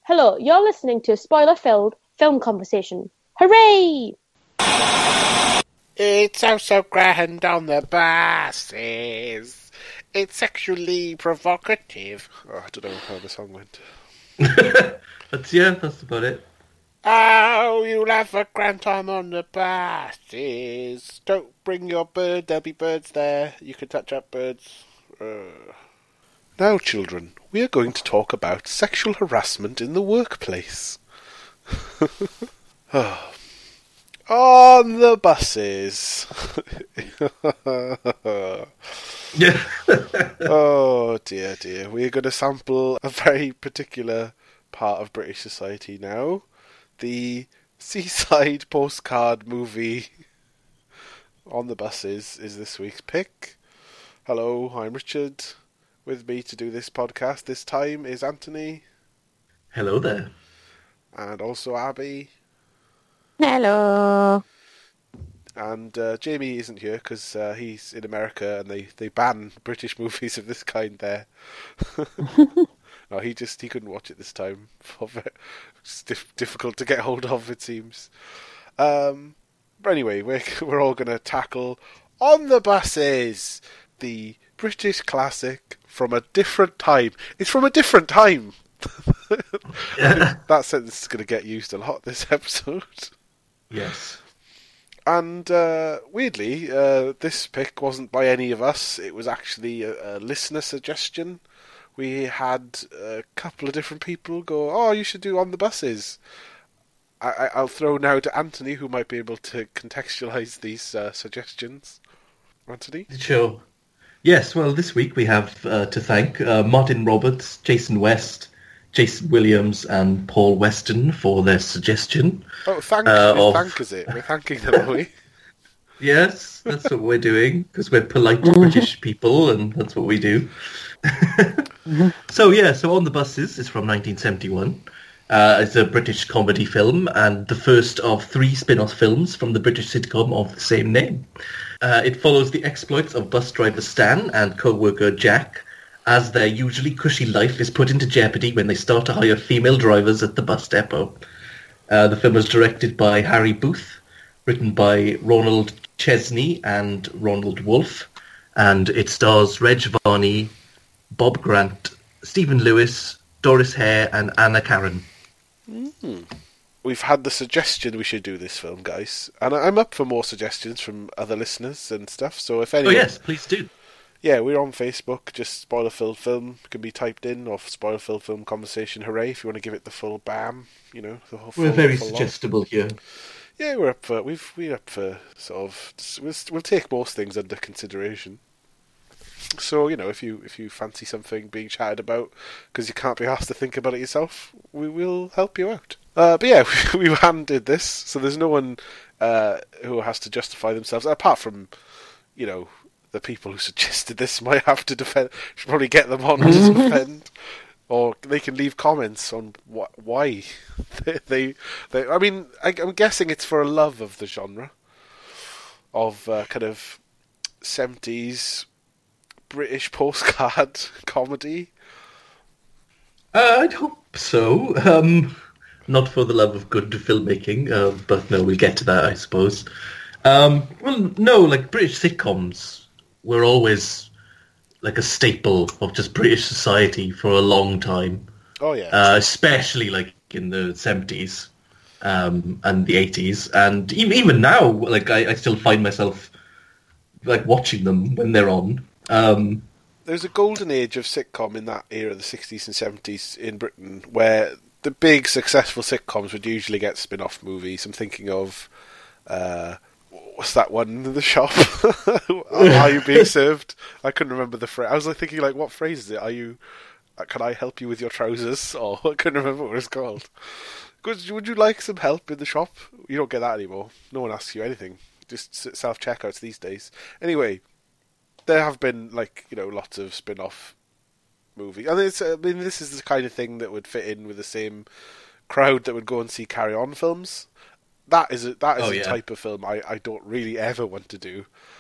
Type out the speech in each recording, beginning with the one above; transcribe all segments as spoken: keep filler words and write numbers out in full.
Hello, you're listening to a spoiler-filled film conversation. Hooray! It's so so grand on the buses. It's sexually provocative. Oh, I don't know how the song went. That's yeah, that's about it. Oh, you'll have a grand time on the buses. Don't bring your bird, there'll be birds there. You can touch up birds. Uh. Now, children, we are going to talk about sexual harassment in the workplace. Oh. On the buses. Yeah. Oh, dear, dear. We're going to sample a very particular part of British society now. The Seaside Postcard movie On the Buses is this week's pick. Hello, I'm Richard. With me to do this podcast this time is Anthony. Hello there. And also Abby. Hello. And uh, Jamie isn't here because uh, he's in America and they, they ban British movies of this kind there. No, he just he couldn't watch it this time. It's diff- difficult to get hold of, it seems. Um, but anyway, we're we're all going to tackle On the Buses, the British classic from a different time. It's from a different time. Yeah. That sentence is going to get used a lot this episode. Yes. And uh, weirdly, uh, this pick wasn't by any of us. It was actually a, a listener suggestion. We had a couple of different people go, oh, you should do On the Buses. I, I, I'll throw now to Anthony, who might be able to contextualise these uh, suggestions. Anthony? Sure. Yes, well, this week we have uh, to thank uh, Martin Roberts, Jason West, Jason Williams and Paul Weston for their suggestion. Oh, thank, uh, of... thank is it? We're thanking them, are we? Yes, that's what we're doing, because we're polite British people, and that's what we do. So, yeah, so On the Buses is from nineteen seventy-one. Uh, it's a British comedy film, and the first of three spin-off films from the British sitcom of the same name. Uh, it follows the exploits of bus driver Stan and co-worker Jack, as their usually cushy life is put into jeopardy when they start to hire female drivers at the bus depot. Uh, the film was directed by Harry Booth, written by Ronald Chesney and Ronald Wolfe, and it stars Reg Varney, Bob Grant, Stephen Lewis, Doris Hare, and Anna Karen. Mm. We've had the suggestion we should do this film, guys, and I'm up for more suggestions from other listeners and stuff. So if anyone... Oh yes, please do. Yeah, we're on Facebook, just Spoiler-Filled Film can be typed in, or Spoiler-Filled Film Conversation, hooray, if you want to give it the full bam, you know. The whole we're full, very full suggestible on. here. Yeah, we're up for, we've, we're up for sort of, we'll, we'll take most things under consideration. So, you know, if you if you fancy something being chatted about, because you can't be asked to think about it yourself, we will help you out. Uh, but yeah, we, we handed this, so there's no one uh, who has to justify themselves, apart from, you know, the people who suggested this might have to defend. Should probably get them on to defend, or they can leave comments on wh- why they, they, they. I mean, I, I'm guessing it's for a love of the genre of uh, kind of seventies British postcard comedy. Uh, I'd hope so. Um, not for the love of good filmmaking, uh, but no, we'll get to that, I suppose. Um, well, no, like British sitcoms were always like a staple of just British society for a long time. Oh yeah, uh, especially like in the seventies um, and the eighties, and even even now, like I, I still find myself like watching them when they're on. Um, There's a golden age of sitcom in that era, the sixties and seventies in Britain, where the big successful sitcoms would usually get spin-off movies. I'm thinking of. Uh, What's that one in the shop? Are you being served? I couldn't remember the phrase. I was like thinking, like, what phrase is it? Are you? Can I help you with your trousers? Or I couldn't remember what it was called. Would you like some help in the shop? You don't get that anymore. No one asks you anything. Just self checkouts these days. Anyway, there have been like you know lots of spin-off movies, and it's. I mean, this is the kind of thing that would fit in with the same crowd that would go and see Carry On films. That is a, that is oh, a yeah. type of film I, I don't really ever want to do.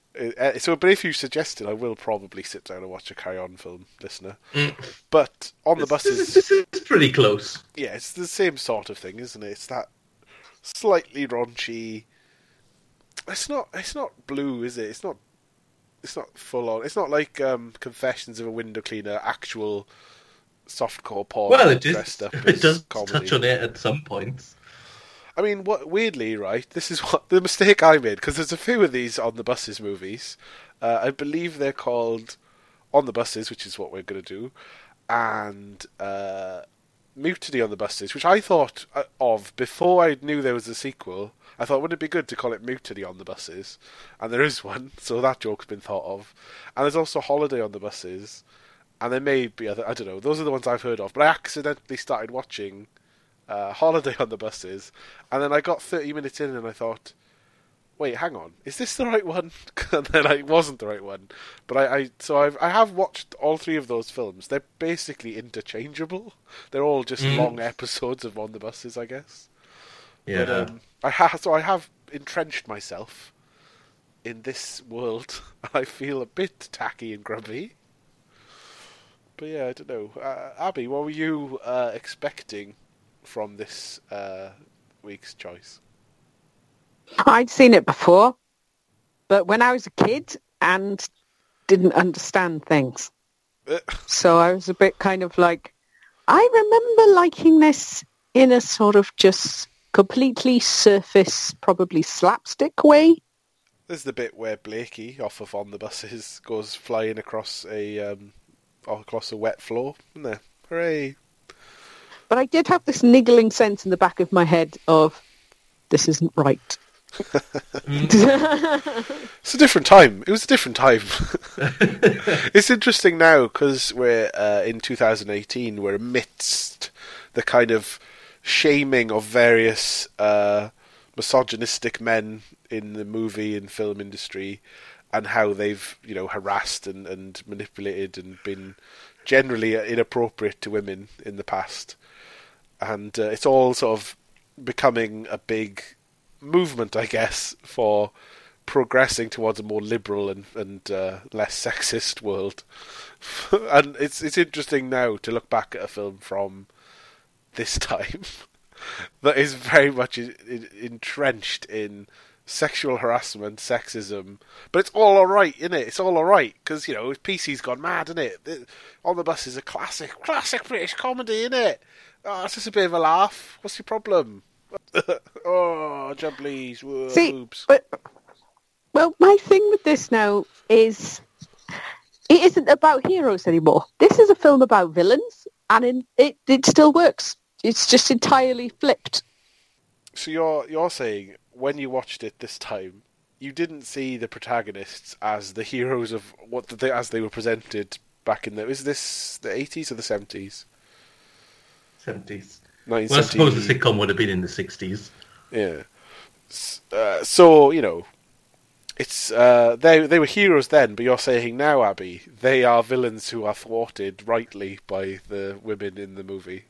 Uh, so, but if you suggest it, I will probably sit down and watch a Carry On film, listener. Mm. But on the This, buses, this, is, this is pretty close. yeah, it's the same sort of thing, isn't it? It's that slightly raunchy. It's not. It's not blue, is it? It's not. It's not full on. It's not like um, Confessions of a Window Cleaner, actual softcore porn. Well, it dressed is. up It as does comedy. touch on it at some points. I mean, what weirdly, right? This is what the mistake I made, because there's a few of these On the Buses movies. Uh, I believe they're called On the Buses, which is what we're going to do, and uh, Mutiny on the Buses, which I thought of before I knew there was a sequel. I thought, wouldn't it be good to call it Mutiny on the Buses? And there is one, so that joke's been thought of. And there's also Holiday on the Buses, and there may be other, I don't know, those are the ones I've heard of, but I accidentally started watching Uh, Holiday on the Buses, and then I got thirty minutes in and I thought, wait, hang on, is this the right one? And then I, it wasn't the right one. But I, I so I've, I have watched all three of those films. They're basically interchangeable. They're all just Mm. long episodes of On the Buses, I guess. Yeah. But, um, I ha- so I have entrenched myself in this world. I feel a bit tacky and grubby. But yeah, I don't know. Uh, Abby, what were you uh, expecting from this uh, week's choice? I'd seen it before, but when I was a kid and didn't understand things. So I was a bit kind of like, I remember liking this in a sort of just completely surface, probably slapstick way. There's the bit where Blakey, off of On the Buses, goes flying across a um, across a wet floor, isn't there? Hooray! But I did have this niggling sense in the back of my head of, this isn't right. It's a different time. It was a different time. It's interesting now because we're uh, in two thousand eighteen. We're amidst the kind of shaming of various uh, misogynistic men in the movie and film industry, and how they've, you know, harassed and, and manipulated and been generally inappropriate to women in the past. And uh, it's all sort of becoming a big movement, I guess, for progressing towards a more liberal and, and uh, less sexist world. And it's it's interesting now to look back at a film from this time that is very much in, in, entrenched in sexual harassment, sexism, but it's all alright, isn't it? It's all alright, because, you know, P C's gone mad, isn't it? On the Bus is a classic, classic British comedy, isn't it? Oh, it's just a bit of a laugh. What's your problem? Oh, jubblies, whoa, See, boobs. but, well, my thing with this now is it isn't about heroes anymore. This is a film about villains, and in, it, it still works. It's just entirely flipped. So you're you're saying when you watched it this time, you didn't see the protagonists as the heroes of what they, as they were presented back in the, is this the eighties or the seventies? seventies. Well, I suppose the sitcom would have been in the sixties. Yeah. Uh, so, you know, it's uh, they they were heroes then, but you're saying now, Abby, they are villains who are thwarted rightly by the women in the movie.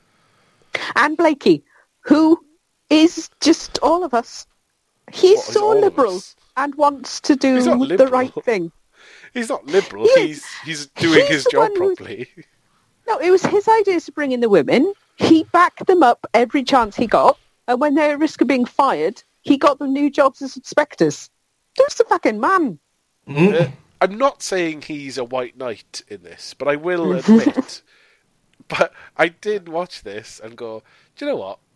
And Blakey, who is just all of us. He's What, is so all of liberal us? and wants to do He's not the liberal. right thing. He's not liberal. He he's is. he's doing He's his the job one who's- properly. No, it was his idea to bring in the women. He backed them up every chance he got. And when they were at risk of being fired, he got them new jobs as inspectors. Who's the fucking man? Uh, I'm not saying he's a white knight in this, but I will admit, but I did watch this and go, do you know what?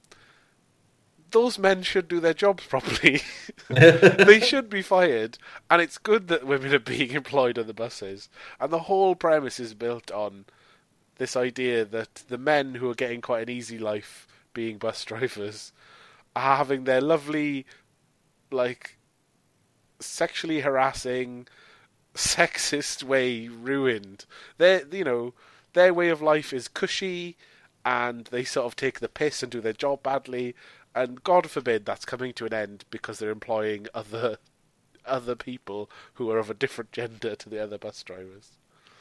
Those men should do their jobs properly. They should be fired, and it's good that women are being employed on the buses. And the whole premise is built on this idea that the men who are getting quite an easy life being bus drivers are having their lovely, like, sexually harassing, sexist way ruined. Their, you know, their way of life is cushy, and they sort of take the piss and do their job badly. And God forbid that's coming to an end because they're employing other other people who are of a different gender to the other bus drivers.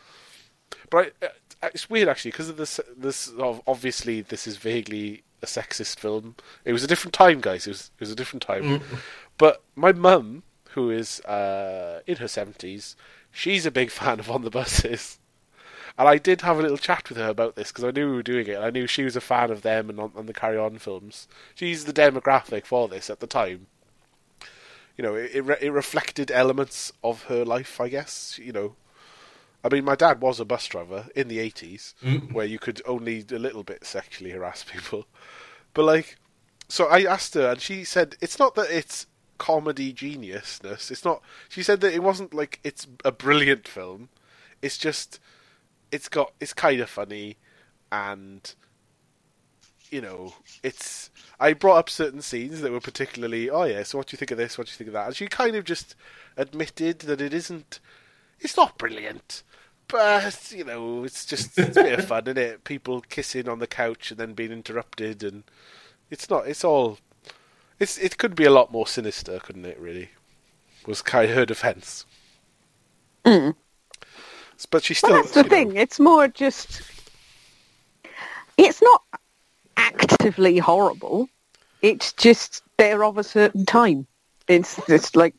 But I, it's weird actually because of this. This obviously this is vaguely a sexist film. It was a different time, guys. It was it was a different time. Mm. But my mum who is uh, in her seventies, she's a big fan of On the Buses. And I did have a little chat with her about this because I knew we were doing it. And I knew she was a fan of them and on, on the Carry On films. She's the demographic for this at the time. You know, it, it, re- it reflected elements of her life, I guess. You know, I mean, my dad was a bus driver in the eighties, mm. where you could only a little bit sexually harass people. But like, so I asked her, and she said it's not that it's comedy geniusness. It's not. She said that it wasn't like it's a brilliant film. It's just. It's got it's kind of funny, and you know it's. I brought up certain scenes that were particularly. Oh yeah, so what do you think of this? What do you think of that? And she kind of just admitted that it isn't. It's not brilliant, but you know it's just it's a bit of fun, isn't it? People kissing on the couch and then being interrupted, and it's not. It's all. It's it could be a lot more sinister, couldn't it? Really, was kind of her defence. Mm. But she's still. Well, that's the thing. Know... It's more just. It's not actively horrible. It's just they're of a certain time. It's just like,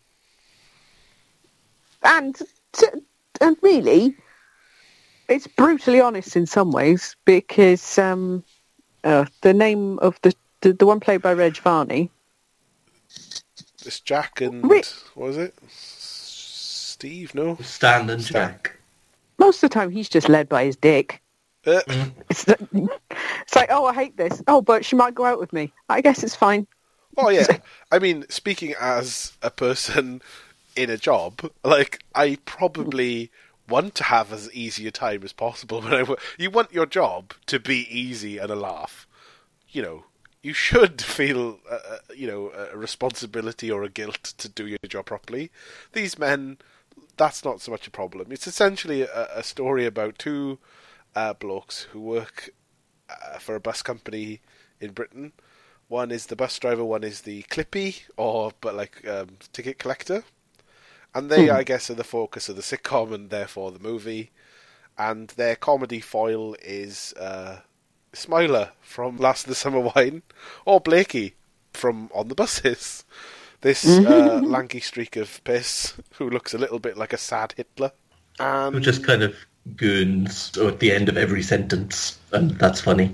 and and really, it's brutally honest in some ways because um, uh, the name of the, the the one played by Reg Varney. It's Jack and Re- what was it? Steve? No, Stan and Stan. Jack. Most of the time, he's just led by his dick. Uh. It's, it's like, oh, I hate this. Oh, but she might go out with me. I guess it's fine. Oh, yeah. I mean, speaking as a person in a job, like, I probably want to have as easy a time as possible. When I w- you want your job to be easy and a laugh. You know, you should feel, uh, you know, a responsibility or a guilt to do your job properly. These men... That's not so much a problem. It's essentially a, a story about two uh, blokes who work uh, for a bus company in Britain. One is the bus driver, one is the clippy, or but like um, ticket collector. And they, mm. I guess, are the focus of the sitcom and therefore the movie. And their comedy foil is uh, Smiler from Last of the Summer Wine, or Blakey from On the Buses. This uh, lanky streak of piss who looks a little bit like a sad Hitler. Um, Who just kind of goons at the end of every sentence, and that's funny.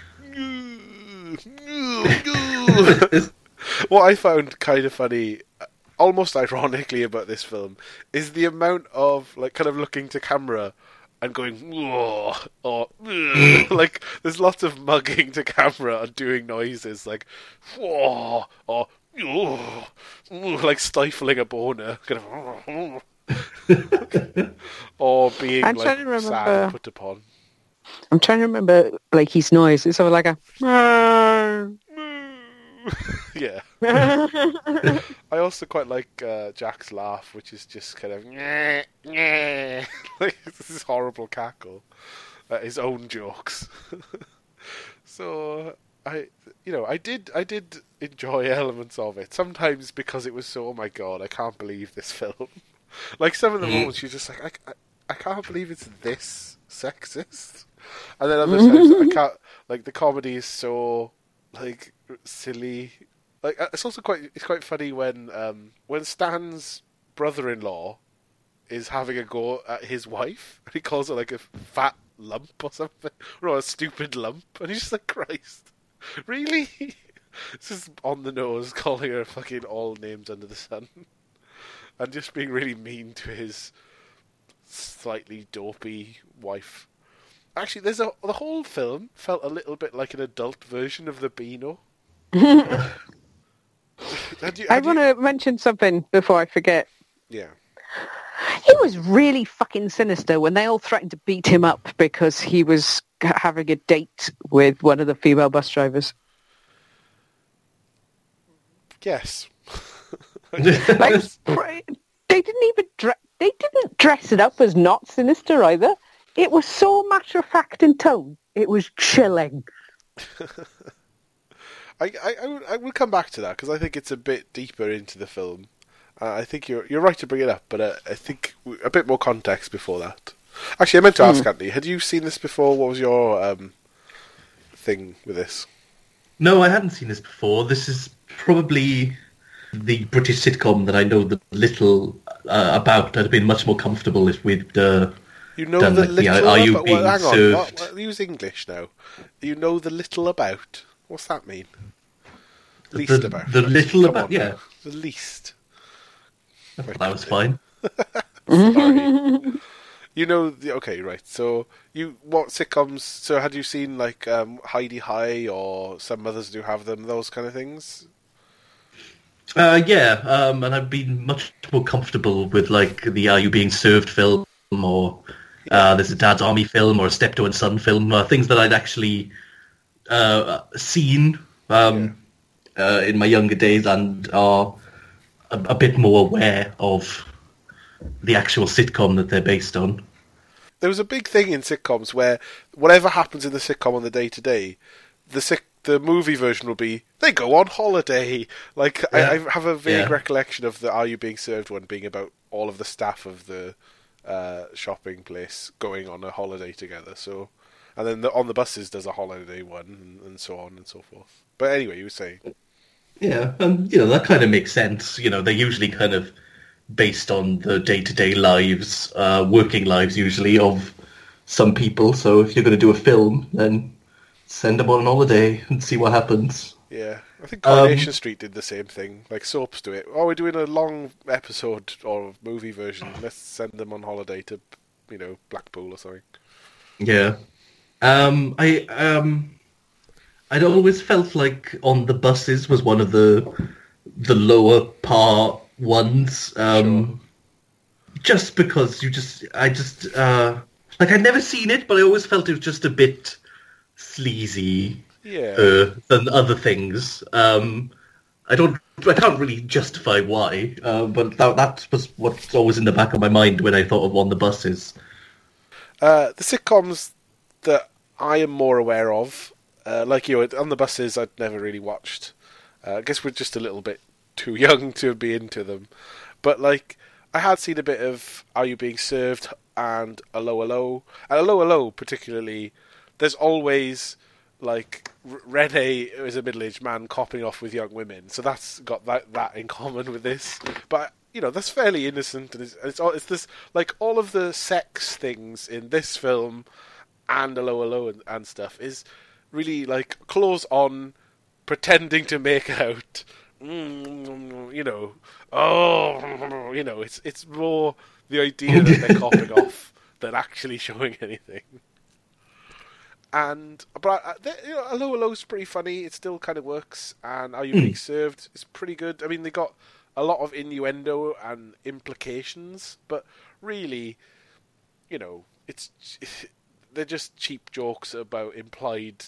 What I found kind of funny, almost ironically about this film, is the amount of like kind of looking to camera and going, whoa, or like there's lots of mugging to camera and doing noises like, whoa, or Ooh, ooh, like stifling a boner, kind of, or being I'm like remember, sad and put upon. I'm trying to remember like his noise. It's sort of like a. Yeah. I also quite like uh, Jack's laugh, which is just kind of like this horrible cackle at his own jokes. So I, you know, I did, I did. enjoy elements of it. Sometimes because it was so, oh my god, I can't believe this film. Like some of the moments you're just like, I, I, I can't believe it's this sexist. And then other times I can't, like the comedy is so, like, silly. Like it's also quite, it's quite funny when, um, when Stan's brother-in-law is having a go at his wife, and he calls her like a fat lump or something, or a stupid lump, and he's just like, Christ, really? This is on the nose, calling her fucking all names under the sun. And just being really mean to his slightly dopey wife. Actually, there's a the whole film felt a little bit like an adult version of the Beano. had you, had I want to mention something before I forget. Yeah. He was really fucking sinister when they all threatened to beat him up because he was having a date with one of the female bus drivers. Yes. Like, they didn't even dre- they didn't dress it up as not sinister either. It was so matter of fact in tone. It was chilling. I, I, I, will, I will come back to that because I think it's a bit deeper into the film. Uh, I think you're you're right to bring it up, but uh, I think a bit more context before that. Actually, I meant to ask mm. Anthony, had you seen this before? What was your um, thing with this? No, I hadn't seen this before. This is probably the British sitcom that I know the little uh, about. I'd have been much more comfortable if we'd uh, You know done the like little the Are You about... Being well, hang on, Served? what, what, use English now. You know the little about. What's that mean? Least the, about. The right? little Come about, on yeah. now. The least. That was fine. Sorry. You know, the, okay, right. So, you what sitcoms? So, had you seen like um, Heidi High or Some Mothers Do Have Them? Those kind of things. Uh, yeah, um, and I've been much more comfortable with like the Are You Being Served film, or uh, there's a Dad's Army film, or a Steptoe and Son film, uh, things that I'd actually uh, seen um, yeah. uh, in my younger days and are a, a bit more aware of the actual sitcom that they're based on. There was a big thing in sitcoms where whatever happens in the sitcom on the day to day, the sic- the movie version will be they go on holiday. Like yeah. I, I have a vague yeah. recollection of the Are You Being Served one being about all of the staff of the uh, shopping place going on a holiday together. So, and then the, on the buses there's a holiday one, and, and so on and so forth. But anyway, you were saying. Yeah, and you know that kind of makes sense. You know, they're usually kind of based on the day-to-day lives, uh, working lives usually, of some people. So if you're going to do a film, then send them on an holiday and see what happens. Yeah, I think Coronation um, Street did the same thing. Like soaps do it. Oh, we're doing a long episode or movie version. Let's send them on holiday to, you know, Blackpool or something. Yeah. Um, I um, I'd always felt like On the Buses was one of the the lower par ones, um, sure. just because you just, I just, uh, like I'd never seen it, but I always felt it was just a bit sleazy, yeah, uh, than other things. Um, I don't, I can't really justify why, uh, but that, that was what's always in the back of my mind when I thought of On the Buses. Uh, the sitcoms that I am more aware of, uh, like you, On the Buses, I'd never really watched. Uh, I guess we're just a little bit too young to be into them, but like I had seen a bit of Are You Being Served and Hello Hello, and Hello Hello particularly. There's always like Rene is a middle-aged man copping off with young women, so that's got that that in common with this. But you know that's fairly innocent, and it's it's, all, it's this like all of the sex things in this film and Hello Hello and, and stuff is really like clothes on, pretending to make out. Mm, you know, oh, you know, it's it's more the idea that they're copping off than actually showing anything. And but uh, you know, Hello Hello's pretty funny. It still kind of works. And Are You Being Served is pretty good. I mean, they got a lot of innuendo and implications, but really, you know, it's they're just cheap jokes about implied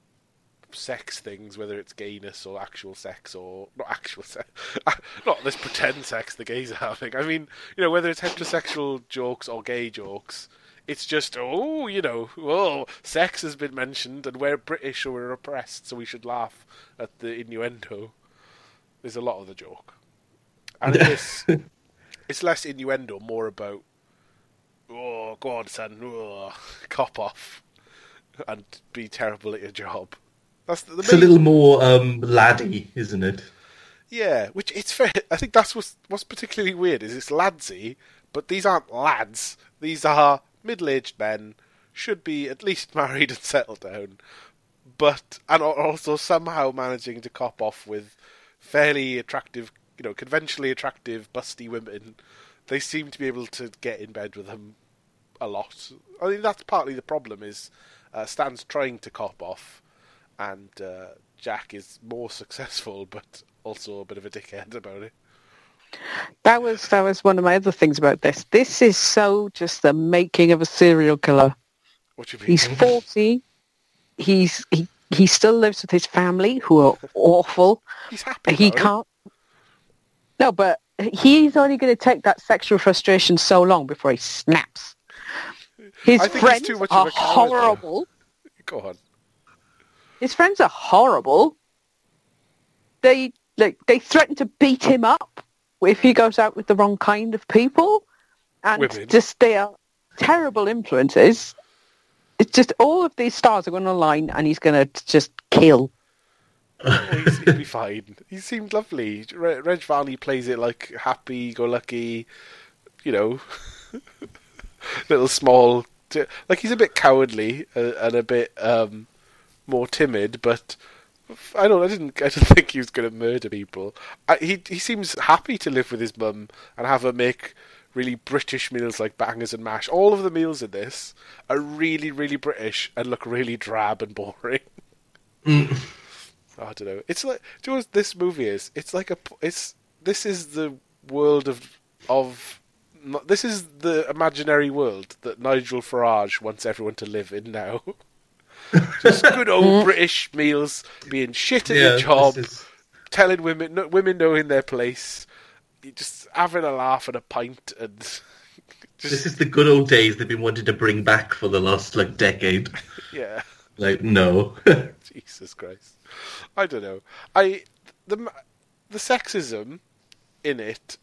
sex things, whether it's gayness or actual sex or not actual sex, not this pretend sex the gays are having. I mean, you know, whether it's heterosexual jokes or gay jokes, it's just, oh, you know, oh, sex has been mentioned and we're British or we're oppressed, so we should laugh at the innuendo. There's a lot of the joke. And it's, it's less innuendo, more about, oh, go on, son, oh, cop off and be terrible at your job. That's the, the it's main... a little more um, laddie, isn't it? Yeah, which it's fair. I think that's what's, what's particularly weird is it's ladsy, but these aren't lads. These are middle-aged men, should be at least married and settled down, but and also somehow managing to cop off with fairly attractive, you know, conventionally attractive, busty women. They seem to be able to get in bed with them a lot. I mean, that's partly the problem. Is uh, Stan's trying to cop off. And uh, Jack is more successful, but also a bit of a dickhead about it. That was that was one of my other things about this. This is so just the making of a serial killer. What do you mean? He's forty. He's he he still lives with his family, who are awful. He's happy. He can't. It. No, but he's only going to take that sexual frustration so long before he snaps. His I think friends he's too much are of a coward, horrible. Go on. His friends are horrible. They like they threaten to beat him up if he goes out with the wrong kind of people, and Women. just they are terrible influences. It's just all of these stars are going to align, and he's going to just kill. Oh, he's, he'll be fine. He seemed lovely. Re- Reg Varney plays it like happy-go-lucky, you know, little small... T- like, he's a bit cowardly uh, and a bit um, more timid, but I don't. I didn't. I didn't think he was going to murder people. I, he he seems happy to live with his mum and have her make really British meals like bangers and mash. All of the meals in this are really, really British and look really drab and boring. Mm. I don't know. It's like, do you know what this movie is? It's like a. It's this is the world of of. This is the imaginary world that Nigel Farage wants everyone to live in now. Just good old British meals, being shit at Yeah, your job, this is- telling women, no, women knowing their place, just having a laugh and a pint, and just This is the good old days they've been wanting to bring back for the last, like, decade. yeah. Like, no. Jesus Christ. I don't know. I the the sexism in it,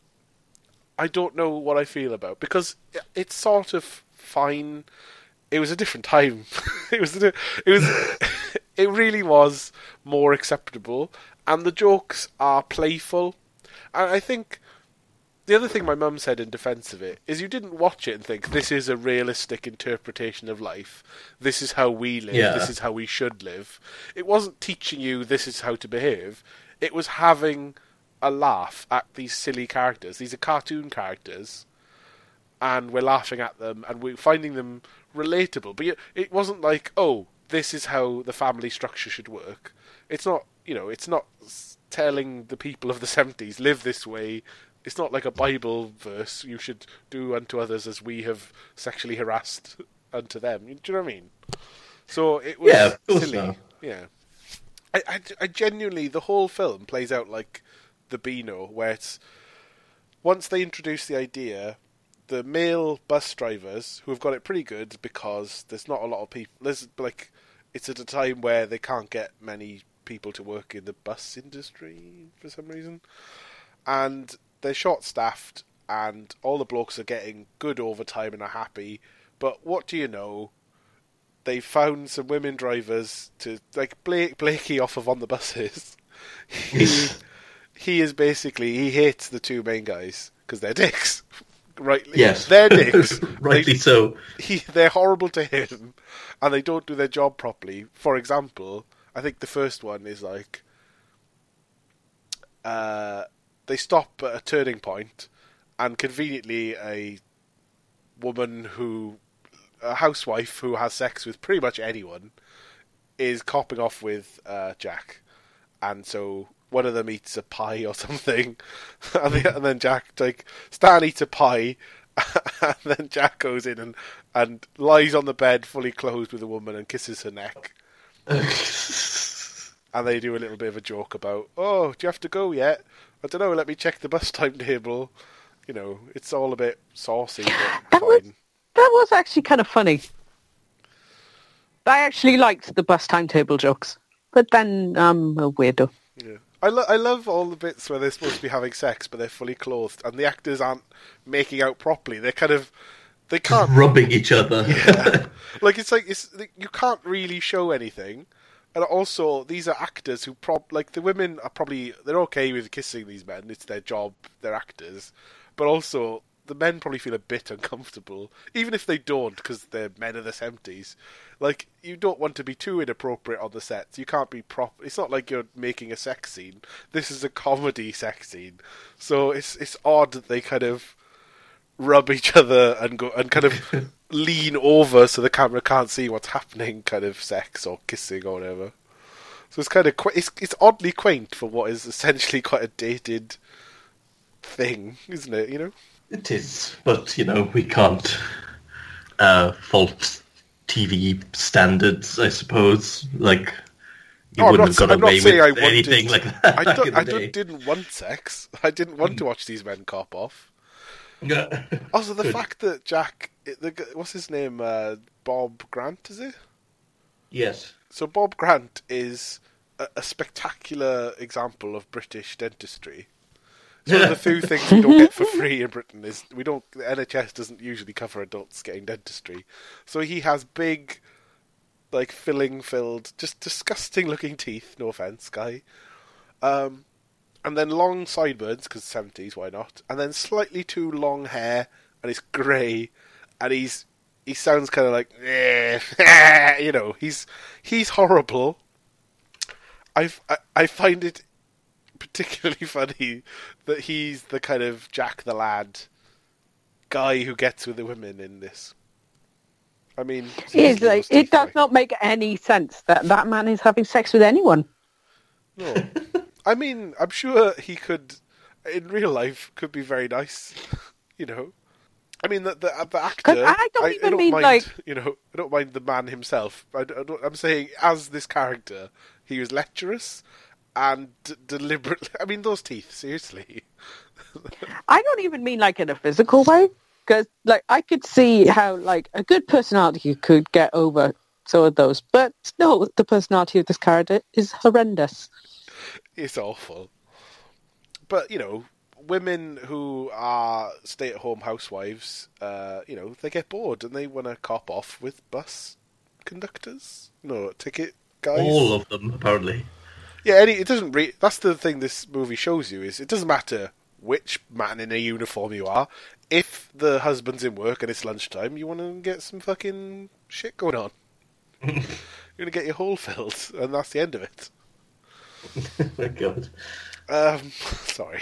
I don't know what I feel about, because it's sort of fine. It was a different time. it was it was it really was more acceptable, and the jokes are playful. And I think the other thing my mum said in defence of it is you didn't watch it and think this is a realistic interpretation of life. This is how we live. Yeah. This is how we should live. It wasn't teaching you this is how to behave. It was having a laugh at these silly characters. These are cartoon characters, and we're laughing at them, and we're finding them relatable. But it wasn't like, oh, this is how the family structure should work. It's not, you know, it's not telling the people of the seventies, live this way. It's not like a Bible verse, you should do unto others as we have sexually harassed unto them. Do you know what I mean? So it was Yeah, of course silly. so. Yeah. I, I, I genuinely, the whole film plays out like the Beano, where it's, once they introduce the idea, the male bus drivers, who have got it pretty good because there's not a lot of people, there's like, it's at a time where they can't get many people to work in the bus industry for some reason, and they're short-staffed, and all the blokes are getting good overtime and are happy, but what do you know, they found some women drivers to, like Blake, Blakey off of On the Buses, he, he is basically, he hates the two main guys, because they're dicks. Rightly, Yes. they're dicks. Rightly They- so. He, they're horrible to him, and they don't do their job properly. For example, I think the first one is like, uh, they stop at a turning point, and conveniently a woman who, a housewife who has sex with pretty much anyone, is copping off with uh, Jack, and so one of them eats a pie or something, and, the, and then Jack, like, Stan eats a pie, and then Jack goes in and, and lies on the bed fully clothed with a woman and kisses her neck. And they do a little bit of a joke about, oh, do you have to go yet? I don't know, let me check the bus timetable. You know, it's all a bit saucy, but That was, fine. that was actually kind of funny. I actually liked the bus timetable jokes, but then I'm a weirdo. Yeah. I, lo- I love all the bits where they're supposed to be having sex, but they're fully clothed, and the actors aren't making out properly. They're kind of, they can't, Rubbing each other. yeah. Like, it's like, it's, you can't really show anything. And also, these are actors who, prob- like, the women are probably, they're okay with kissing these men, it's their job, they're actors. But also, the men probably feel a bit uncomfortable, even if they don't, because they're men of the seventies. Like, you don't want to be too inappropriate on the sets. You can't be prop. It's not like you're making a sex scene. This is a comedy sex scene, so it's it's odd that they kind of rub each other and go and kind of lean over so the camera can't see what's happening. Kind of sex or kissing or whatever. So it's kind of qu- it's it's oddly quaint for what is essentially quite a dated thing, isn't it? You know. It is, but, you know, we can't uh, fault T V standards, I suppose. Like, you Oh, I'm wouldn't not, have got I'm not away saying with I wanted, anything like that I, back don't, in the I day. don't, didn't want sex. I didn't want to watch these men cop off. Yeah. Also, the Good. fact that Jack, the, g- what's his name, uh, Bob Grant, is it? Yes. So Bob Grant is a, a spectacular example of British dentistry. It's one of the few things we don't get for free in Britain. Is we don't the N H S doesn't usually cover adults getting dentistry, so he has big like filling filled, just disgusting looking teeth. No offense, guy. Um, and then long sideburns because seventies, why not? And then slightly too long hair, and it's grey, and he's he sounds kind of like, eh, you know, he's he's horrible. I I find it particularly funny that he's the kind of Jack the Lad guy who gets with the women in this. I mean, it's like, it does not make any sense that that man is having sex with anyone. No. I mean, I'm sure he could, in real life, could be very nice, you know. I mean, the the, the actor. I don't I, even I don't mean mind, like you know, I don't mind the man himself. I, I don't, I'm saying as this character, he was lecherous and d- deliberately. I mean, those teeth, seriously. I don't even mean like in a physical way, because like I could see how like a good personality could get over some of those, but no, the personality of this character is horrendous. It's awful. But, you know, women who are stay-at-home housewives, uh, you know, they get bored and they want to cop off with bus conductors. No, ticket guys. All of them, apparently. Yeah, any, it doesn't. Re- that's the thing this movie shows you is it doesn't matter which man in a uniform you are. If the husband's in work and it's lunchtime, you want to get some fucking shit going on. You're gonna get your hole filled, and that's the end of it. Oh my God. Um, sorry.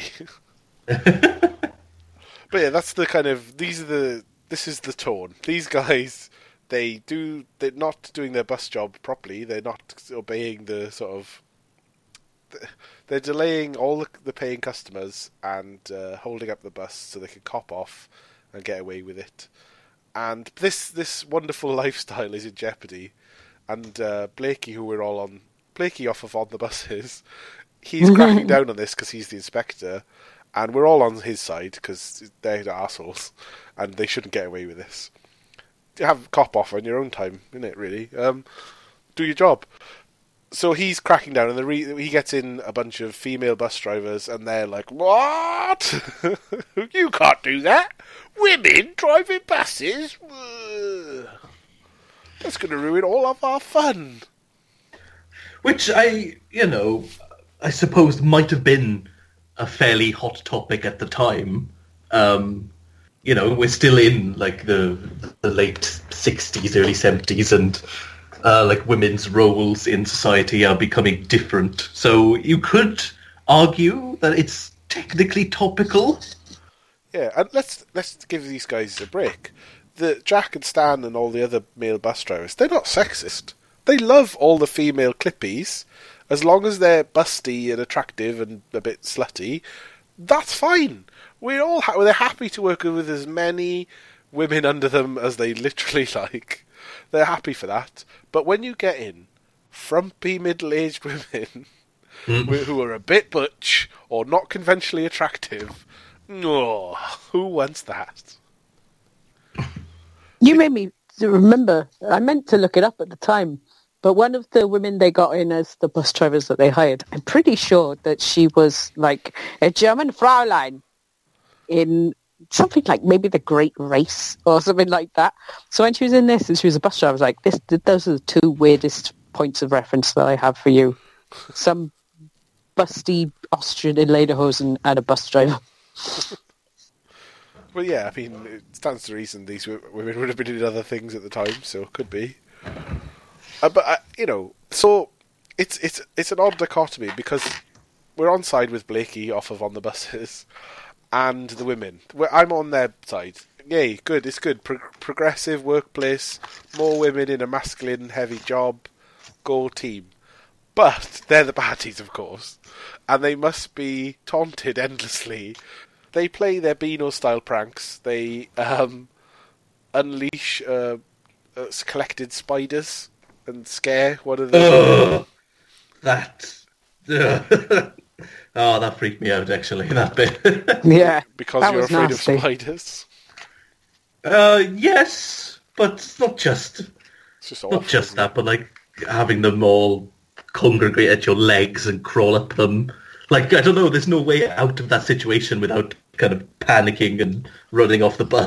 But yeah, that's the kind of these are the this is the tone. These guys, they do they're not doing their bus job properly. They're not obeying the sort of. They're delaying all the, the paying customers and uh, holding up the bus so they can cop off and get away with it. And this this wonderful lifestyle is in jeopardy. And uh, Blakey, who we're all on, Blakey off of On the Buses, he's cracking down on this because he's the inspector, and we're all on his side because they're the assholes and they shouldn't get away with this. You have cop off on your own time, isn't it? Really, um, do your job. So he's cracking down, and the re- he gets in a bunch of female bus drivers, and they're like, "What? You can't do that! Women driving buses? Ugh. That's going to ruin all of our fun." Which I, you know, I suppose might have been a fairly hot topic at the time. Um, you know, we're still in like the the late sixties, early seventies, and uh, like women's roles in society are becoming different. So you could argue that it's technically topical. Yeah, and let's let's give these guys a break. The Jack and Stan and all the other male bus drivers, they're not sexist. They love all the female clippies. As long as they're busty and attractive and a bit slutty, that's fine. We're all ha- they're happy to work with as many women under them as they literally like. They're happy for that. But when you get in frumpy middle-aged women mm. who are a bit butch or not conventionally attractive, oh, who wants that? You made me remember. I meant to look it up at the time, but one of the women they got in as the bus drivers that they hired, I'm pretty sure that she was like a German Fraulein in something like maybe The Great Race or something like that. So when she was in this and she was a bus driver, I was like, "This, those are the two weirdest points of reference that I have for you: some busty Austrian in lederhosen and a bus driver." Well, yeah, I mean, it stands to reason these women would have been in other things at the time, so it could be. Uh, but, uh, you know, so it's it's it's an odd dichotomy because we're on side with Blakey off of On the Buses and the women. We're, I'm on their side. Yay, good, it's good. Pro- progressive workplace, more women in a masculine, heavy job, go team. But they're the baddies, of course, and they must be taunted endlessly. They play their Beano-style pranks. They um, unleash uh, uh, collected spiders and scare one of the... Uh, that... Uh, oh, that freaked me out, actually, that bit. Yeah, because that you're was afraid nasty. of spiders? Uh, yes, but it's not just... It's just awful, not just that, but like having them all congregate at your legs and crawl up them. Like, I don't know, there's no way out of that situation without kind of panicking and running off the bus.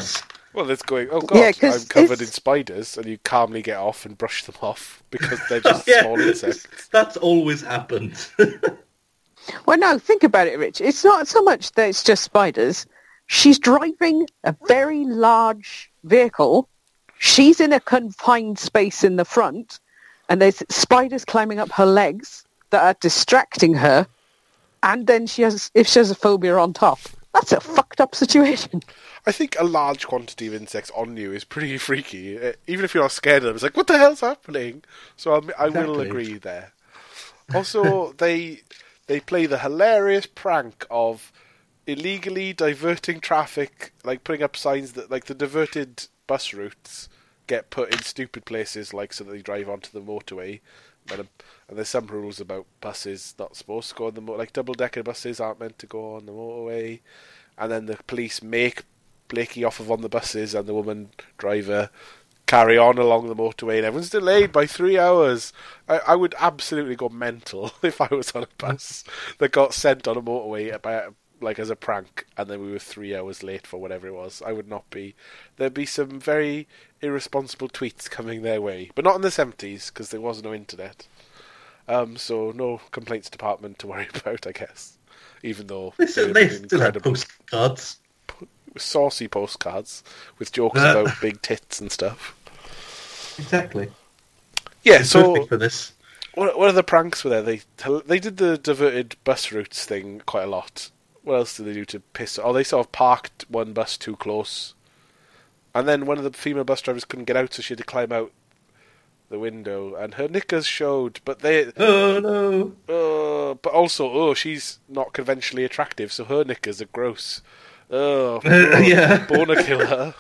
Well, it's going, oh god, Yeah, I'm covered it's... in spiders, and you calmly get off and brush them off because they're just yeah, small insects. That's always happened. Well, no, think about it, Rich. It's not so much that it's just spiders. She's driving a very large vehicle. She's in a confined space in the front, and there's spiders climbing up her legs that are distracting her, and then she has, if she has a phobia on top, that's a fucked up situation. I think a large quantity of insects on you is pretty freaky. Uh, even if you're not scared of them, it's like, what the hell's happening? So I'll, I Exactly. will agree there. Also, they they play the hilarious prank of illegally diverting traffic, like putting up signs that, like, the diverted bus routes get put in stupid places, like so that they drive onto the motorway. And, and there's some rules about buses not supposed to go on the motorway, like double-decker buses aren't meant to go on the motorway. And then the police make Blakey off of on the buses, and the woman driver carry on along the motorway, and everyone's delayed by three hours. I, I would absolutely go mental if I was on a bus that got sent on a motorway about, like, as a prank, and then we were three hours late for whatever it was. I would not be. There'd be some very irresponsible tweets coming their way, but not in the seventies because there was no internet. Um, so no complaints department to worry about, I guess. Even though They still, they still have postcards. Saucy postcards with jokes Uh. about big tits and stuff. Exactly. Yeah, It's so perfect for this. what what other pranks were there? They they did the diverted bus routes thing quite a lot. What else did they do to piss? Oh, they sort of parked one bus too close, and then one of the female bus drivers couldn't get out, so she had to climb out the window, and her knickers showed. But they Oh no! Uh, but also, oh, she's not conventionally attractive, so her knickers are gross. Oh, Yeah. boner killer.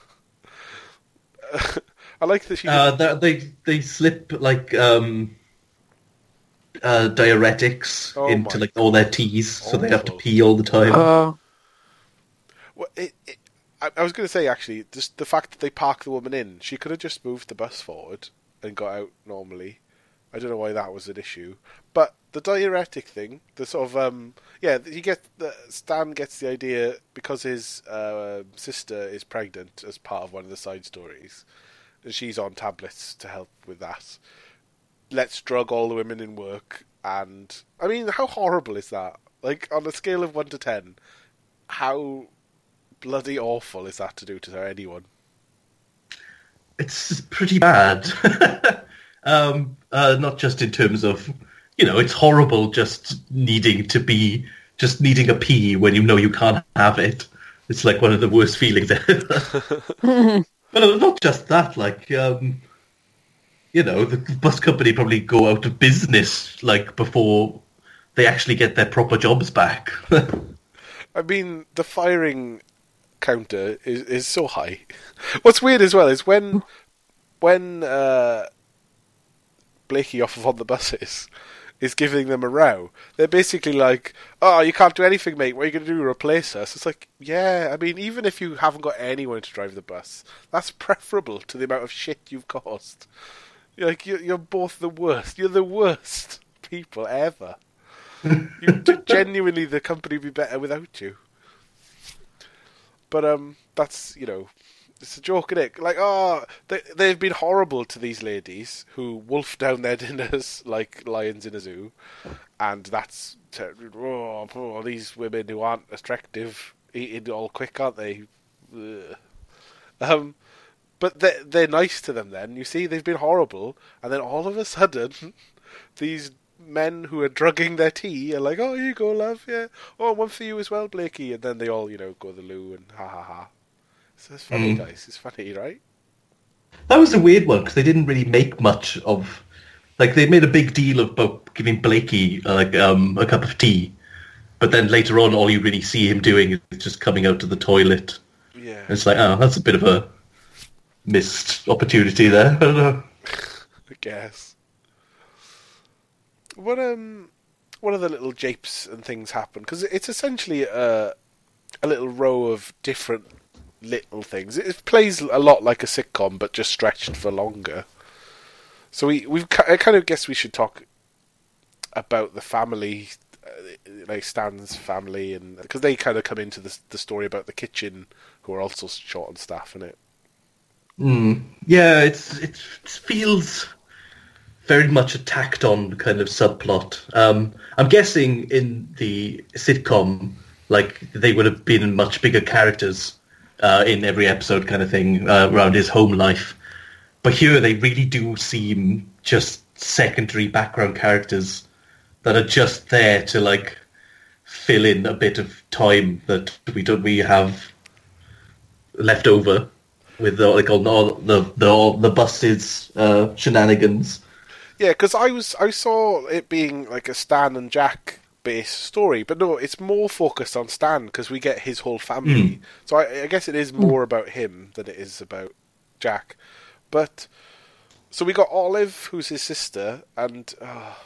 I like that she. Uh, that they they slip like um, uh, diuretics Oh into my like all their teas, so they have to Awful. pee all the time. Uh, Well, it, it, I, I was going to say, actually, just the fact that they parked the woman in, she could have just moved the bus forward and got out normally. I don't know why that was an issue. But the diuretic thing, the sort of, um, yeah, you get the, Stan gets the idea because his uh, sister is pregnant as part of one of the side stories, and she's on tablets to help with that. Let's drug all the women in work, and, I mean, how horrible is that? Like, on a scale of one to ten, how bloody awful is that to do to anyone? It's pretty bad. um, uh, not just in terms of, you know, it's horrible just needing to be, just needing a pee when you know you can't have it. It's like one of the worst feelings ever. But not just that, like, um, you know, the bus company probably go out of business, like, before they actually get their proper jobs back. I mean, the firing counter is, is so high. What's weird as well is when when uh, Blakey off of on the buses is giving them a row, they're basically like, oh, you can't do anything, mate. What are you going to do, replace us? It's like, yeah, I mean, even if you haven't got anyone to drive the bus, that's preferable to the amount of shit you've caused. You're like, you're, you're both the worst. You're the worst people ever. You, genuinely, the company would be better without you. But um, that's, you know, it's a joke, isn't it? Like, oh, they, they've been horrible to these ladies who wolf down their dinners like lions in a zoo, and that's ter- oh, oh, these women who aren't attractive eating all quick, aren't they? Ugh. Um, but they're, they're nice to them. Then you see they've been horrible, and then all of a sudden, these men who are drugging their tea are like, oh, here you go, love, yeah. Oh, one for you as well, Blakey. And then they all, you know, go to the loo and ha ha ha. So it's funny, mm. guys. It's funny, right? That was a weird one, because they didn't really make much of... Like, they made a big deal about giving Blakey, uh, like, um, a cup of tea. But then later on, all you really see him doing is just coming out to the toilet. Yeah. And it's like, oh, that's a bit of a missed opportunity there. I don't know. I guess. What um, what other little japes and things happen? Because it's essentially a a little row of different little things. It plays a lot like a sitcom, but just stretched for longer. So we we've I kind of guess we should talk about the family like Stan's family, and because they kind of come into the the story about the kitchen, who are also short on staff in it. Mm. Yeah, it's it feels very much a tacked on kind of subplot. Um, I'm guessing in the sitcom, like they would have been much bigger characters uh, in every episode, kind of thing uh, around his home life. But here they really do seem just secondary background characters that are just there to like fill in a bit of time that we don't we have left over with the, like all, all the the all the buses uh, shenanigans. Yeah, because I was I saw it being like a Stan and Jack based story, but no, it's more focused on Stan because we get his whole family. Mm. So I, I guess it is more mm. about him than it is about Jack. But so we got Olive, who's his sister, and uh,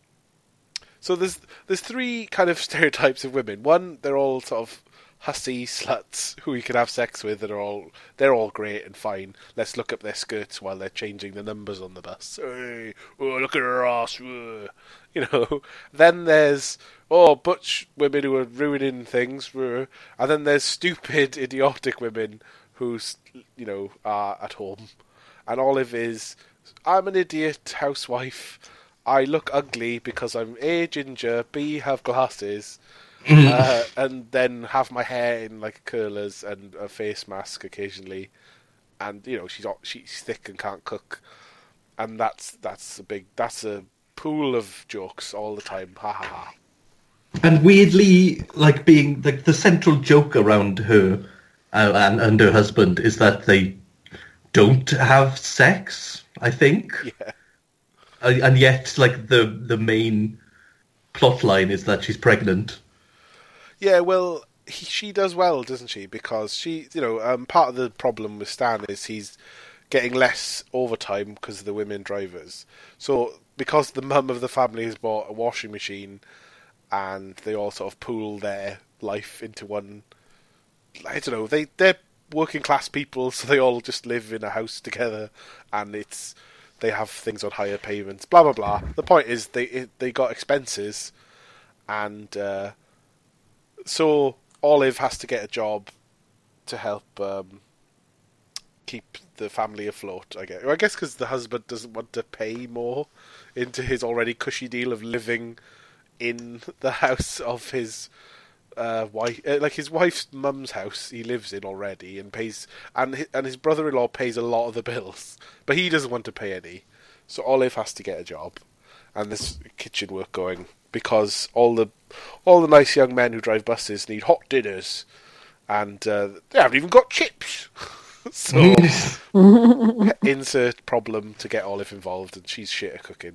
so there's there's three kind of stereotypes of women. One, they're all sort of hussy sluts who you can have sex with, and are all they're all great and fine. Let's look up their skirts while they're changing the numbers on the bus. Hey, oh, look at her ass, you know. Then there's oh butch women who are ruining things, and then there's stupid, idiotic women who's you know are at home. And Olive is, I'm an idiot housewife. I look ugly because I'm A, ginger, B, have glasses. uh, and then have my hair in like curlers and a face mask occasionally, and you know she's she's thick and can't cook, and that's that's a big that's a pool of jokes all the time. Ha ha ha. And weirdly, like being like the central joke around her uh, and and her husband is that they don't have sex. I think. Yeah. Uh, and yet, like the the main plot line is that she's pregnant. Yeah, well, he, she does well, doesn't she? Because she, you know, um, part of the problem with Stan is he's getting less overtime because of the women drivers. So, because the mum of the family has bought a washing machine, and they all sort of pool their life into one. I don't know. They they're working class people, so they all just live in a house together, and it's they have things on higher payments. Blah blah blah. The point is, they it, they got expenses, and. Uh, So Olive has to get a job to help um, keep the family afloat. I guess. I guess because the husband doesn't want to pay more into his already cushy deal of living in the house of his uh, wife, uh, like his wife's mum's house. He lives in already and pays, and his, and his brother-in-law pays a lot of the bills, but he doesn't want to pay any. So Olive has to get a job, and this kitchen work going. Because all the all the nice young men who drive buses need hot dinners, and uh, they haven't even got chips. So insert problem to get Olive involved, and she's shit at cooking.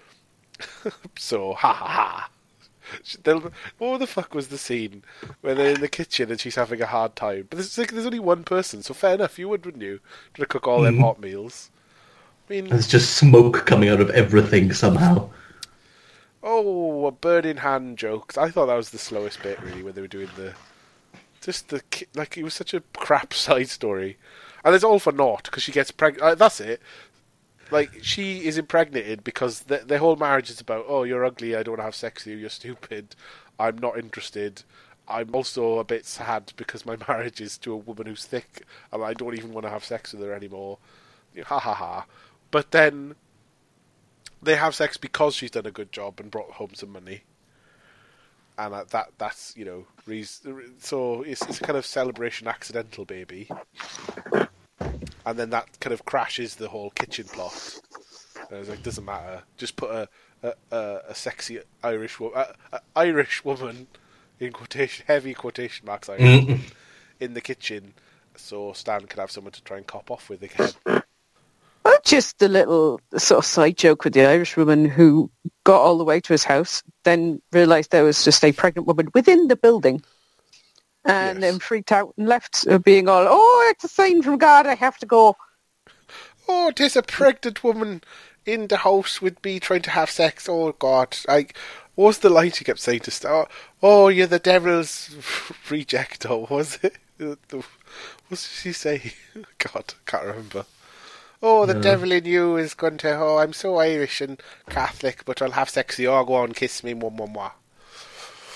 So ha ha ha. They'll, what the fuck was the scene where they're in the kitchen and she's having a hard time? But there's like there's only one person, so fair enough. You would, wouldn't you, to cook all mm. them hot meals? I mean, there's just smoke coming out of everything somehow. Oh, a burning hand joke. I thought that was the slowest bit, really, when they were doing the... Just the... Like, it was such a crap side story. And it's all for naught, because she gets pregnant. Uh, that's it. Like, she is impregnated because the, their whole marriage is about, oh, you're ugly, I don't want to have sex with you, you're stupid, I'm not interested. I'm also a bit sad because my marriage is to a woman who's thick, and I don't even want to have sex with her anymore. Ha ha ha. But then... They have sex because she's done a good job and brought home some money, and uh, that that's you know reason, so it's, it's a kind of celebration accidental baby, and then that kind of crashes the whole kitchen plot. And it's like doesn't matter, just put a a, a, a sexy Irish woman, a, a Irish woman in quotation heavy quotation marks Irish woman, in the kitchen, so Stan can have someone to try and cop off with again. Well, just a little sort of side joke with the Irish woman who got all the way to his house, then realised there was just a pregnant woman within the building, and yes. then freaked out and left, uh, being all, oh, it's a sign from God, I have to go. Oh, there's a pregnant woman in the house with me trying to have sex. Oh, God. I, what was the line she kept saying to start? Oh, you're the devil's reject, or was it? What did she say? God, I can't remember. Oh, the no. devil in you is going to, oh, I'm so Irish and Catholic, but I'll have sex with you. Oh, go on, kiss me, mwah, mwah, mwah.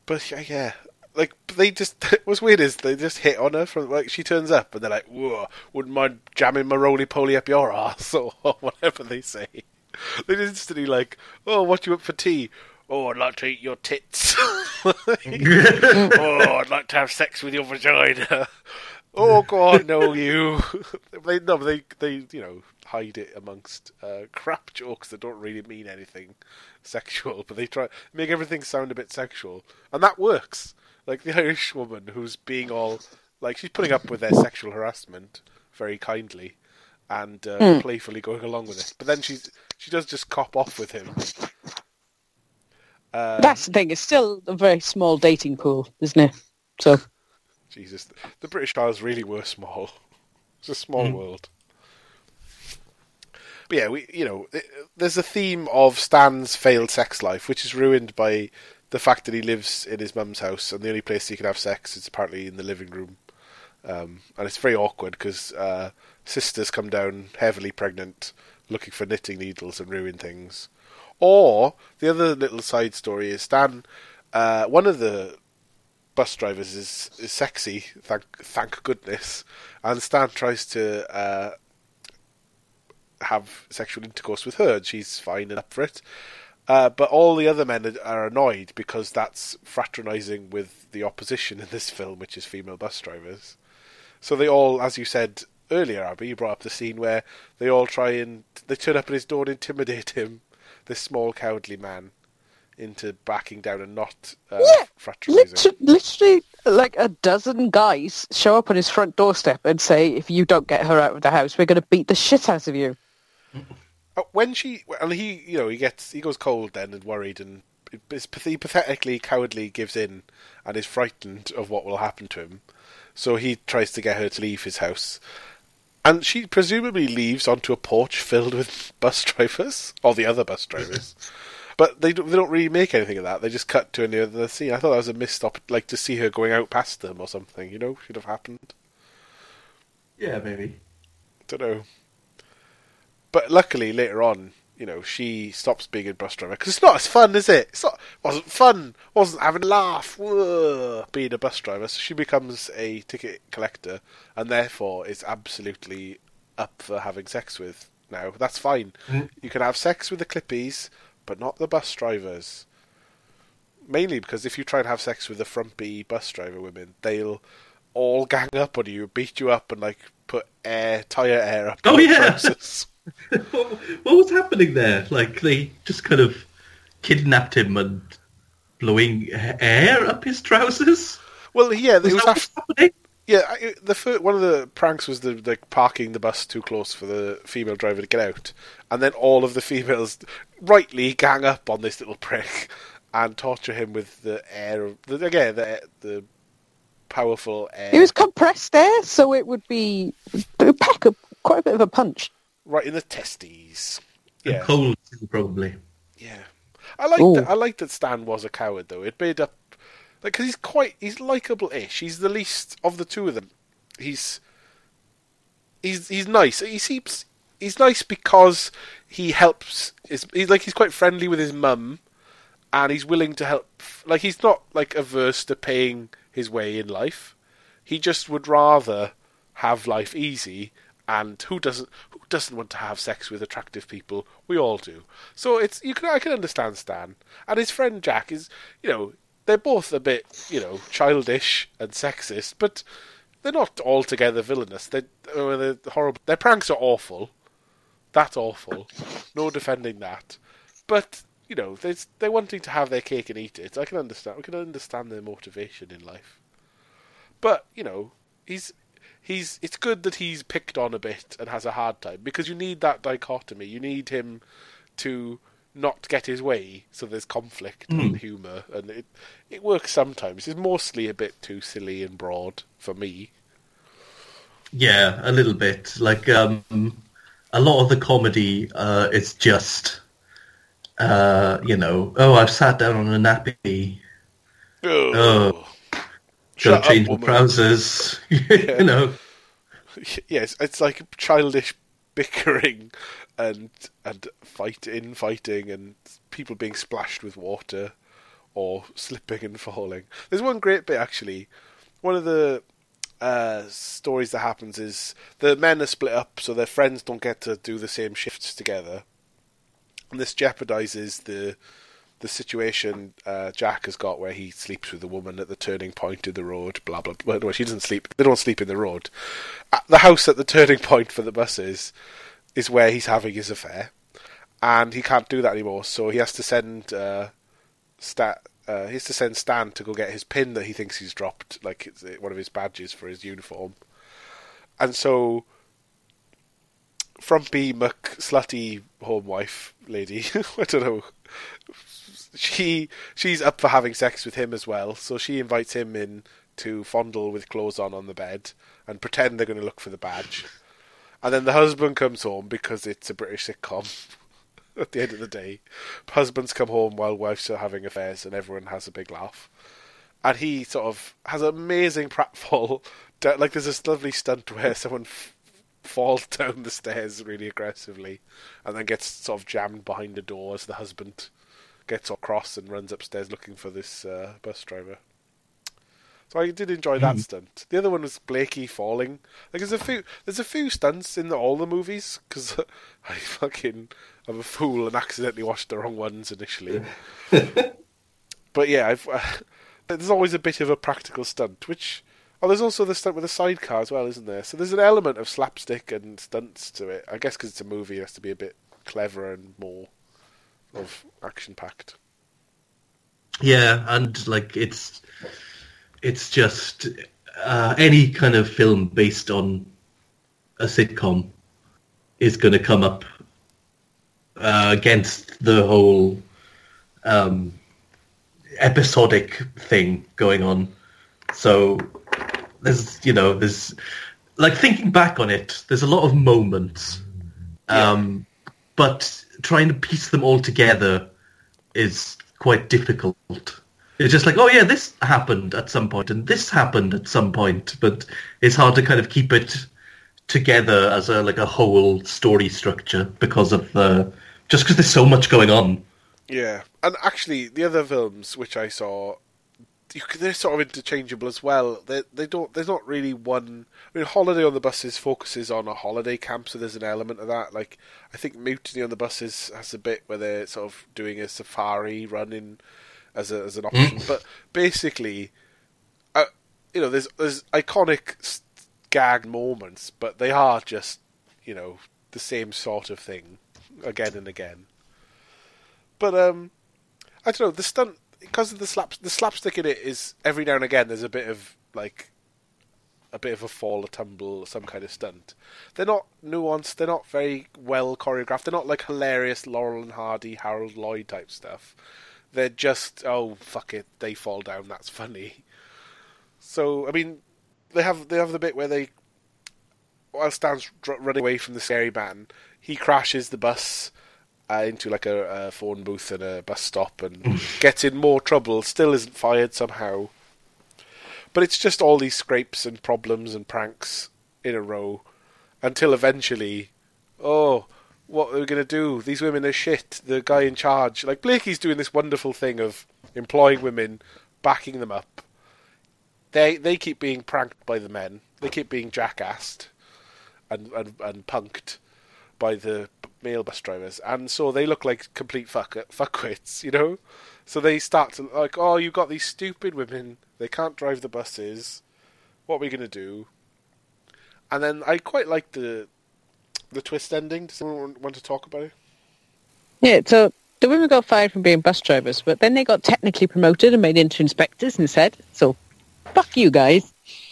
but yeah, yeah. Like, they just, what's weird is they just hit on her from, like, she turns up and they're like, whoa, wouldn't mind jamming my roly-poly up your arse, or, or whatever they say. They just instantly like, oh, what you up for tea? Oh, I'd like to eat your tits. Oh, I'd like to have sex with your vagina. Oh, God, no, you. they, no, they, they, you know, hide it amongst uh, crap jokes that don't really mean anything sexual, but they try make everything sound a bit sexual, and that works. Like the Irish woman who's being all, like, she's putting up with their sexual harassment very kindly and uh, mm. playfully going along with it. But then she's she does just cop off with him. Um, That's the thing. It's still a very small dating pool, isn't it? So, Jesus, the British Isles really were small. It's a small mm. world. But yeah, we you know, there's a theme of Stan's failed sex life, which is ruined by the fact that he lives in his mum's house, and the only place he can have sex is apparently in the living room. Um, and it's very awkward because uh, sisters come down heavily pregnant, looking for knitting needles and ruin things. Or the other little side story is Stan. Uh, one of the bus drivers is, is sexy, thank thank goodness, and Stan tries to uh, have sexual intercourse with her, and she's fine and up for it. Uh, but all the other men are annoyed because that's fraternising with the opposition in this film, which is female bus drivers. So they all, as you said earlier, Abby, you brought up the scene where they all try and they turn up at his door and intimidate him, this small cowardly man, into backing down and not uh, yeah, fraternising. Literally, literally, like a dozen guys show up on his front doorstep and say, "If you don't get her out of the house, we're going to beat the shit out of you." When she, and he, you know, he gets, he goes cold then and worried, and he pathetically, cowardly gives in and is frightened of what will happen to him. So he tries to get her to leave his house, and she presumably leaves onto a porch filled with bus drivers, or the other bus drivers. But they don't, they don't really make anything of that. They just cut to another scene. I thought that was a missed op, like to see her going out past them or something. You know, should have happened. Yeah, maybe. Don't know. But luckily, later on, you know, she stops being a bus driver. Because it's not as fun, is it? It's not, wasn't fun. Wasn't having a laugh. Whoa, being a bus driver. So she becomes a ticket collector. And therefore is absolutely up for having sex with now. That's fine. Mm. You can have sex with the Clippies, but not the bus drivers. Mainly because if you try and have sex with the frumpy bus driver women, they'll all gang up on you, beat you up, and, like, put air, tyre air up oh, your yeah. trousers. what, what was happening there? Like, they just kind of kidnapped him and blowing air up his trousers? Well, yeah, was it was that after, happening? Yeah, the first, one of the pranks was the like parking the bus too close for the female driver to get out, and then all of the females rightly gang up on this little prick and torture him with the air of the, again the the powerful air. It was compressed air, so it would be it would pack a, quite a bit of a punch. Right in the testes. Yeah, and cold probably. Yeah, I liked that, I liked that Stan was a coward though. It made up. Like, because he's quite, he's likeable-ish. He's the least of the two of them. He's, he's, he's nice. He seems, he's nice because he helps. His, he's like he's quite friendly with his mum, and he's willing to help. Like, he's not like averse to paying his way in life. He just would rather have life easy. And who doesn't, who doesn't want to have sex with attractive people? We all do. So it's you can I can understand Stan, and his friend Jack is, you know. They're both a bit, you know, childish and sexist, but they're not altogether villainous. They're, they're horrible. Their pranks are awful. That's awful. No defending that. But, you know, they're, they're wanting to have their cake and eat it. I can understand. I can understand their motivation in life. But, you know, he's he's. It's good that he's picked on a bit and has a hard time, because you need that dichotomy. You need him to not get his way, so there's conflict mm. and humour, and it it works sometimes. It's mostly a bit too silly and broad for me. Yeah, a little bit. Like um, a lot of the comedy, uh, it's just, uh, you know, oh, I've sat down on a nappy. Oh, oh gotta change my trousers. You know. Yes, it's like childish bickering. And and fight infighting and people being splashed with water, or slipping and falling. There's one great bit, actually. One of the uh, stories that happens is the men are split up, so their friends don't get to do the same shifts together. And this jeopardizes the the situation uh, Jack has got, where he sleeps with a woman at the turning point in the road, blah, blah, blah. Well, she doesn't sleep. They don't sleep in the road. At the house at the turning point for the buses is where he's having his affair. And he can't do that anymore, so he has to send uh, Stan, uh, he has to send Stan to go get his pin that he thinks he's dropped, like it's one of his badges for his uniform. And so Frumpy McSlutty home wife lady, I don't know, she she's up for having sex with him as well, so she invites him in to fondle with clothes on on the bed and pretend they're going to look for the badge. And then the husband comes home, because it's a British sitcom. At the end of the day, husbands come home while wives are having affairs, and everyone has a big laugh. And he sort of has an amazing pratfall. Like, there's this lovely stunt where someone f- falls down the stairs really aggressively, and then gets sort of jammed behind a door as the husband gets across and runs upstairs looking for this uh, bus driver. So I did enjoy that mm. stunt. The other one was Blakey falling. Like, there's a few, there's a few stunts in the, all the movies, because I fucking I'm a fool and accidentally watched the wrong ones initially. But yeah, I've, uh, there's always a bit of a practical stunt, which oh, there's also the stunt with the sidecar as well, isn't there? So there's an element of slapstick and stunts to it. I guess because it's a movie, it has to be a bit clever and more of action-packed. Yeah, and like it's it's just uh, any kind of film based on a sitcom is going to come up uh, against the whole um, episodic thing going on. So there's, you know, there's like thinking back on it, there's a lot of moments, um, yeah. but trying to piece them all together is quite difficult. It's just like, oh yeah, this happened at some point and this happened at some point, but it's hard to kind of keep it together as a like a whole story structure because of the just because there's so much going on. Yeah, and actually, the other films which I saw, you can, they're sort of interchangeable as well. They they don't. There's not really one. I mean, Holiday on the Buses focuses on a holiday camp, so there's an element of that. Like, I think Mutiny on the Buses has a bit where they're sort of doing a safari run in as a, as an option. But basically, uh, you know, there's there's iconic gag moments, but they are just, you know, the same sort of thing again and again. But um, I don't know, the stunt, because of the slap, the slapstick in it is every now and again there's a bit of like a bit of a fall, a tumble, some kind of stunt. They're not nuanced. They're not very well choreographed. They're not like hilarious Laurel and Hardy, Harold Lloyd type stuff. They're just, oh fuck it, they fall down. That's funny. So I mean, they have they have the bit where they, while Stan's running away from the scary man, he crashes the bus Uh, into like a, a phone booth and a bus stop and gets in more trouble, still isn't fired somehow. But it's just all these scrapes and problems and pranks in a row until eventually, oh, what are we going to do? These women are shit. The guy in charge, like Blakey's doing this wonderful thing of employing women, backing them up. They they keep being pranked by the men. They keep being jackassed and, and, and punked by the male bus drivers, and so they look like complete fuck fuckwits, you know. So they start to like, oh, you've got these stupid women. They can't drive the buses. What are we gonna do? And then I quite like the the twist ending. Does anyone want to talk about it? Yeah. So the women got fired from being bus drivers, but then they got technically promoted and made into inspectors instead. So fuck you guys.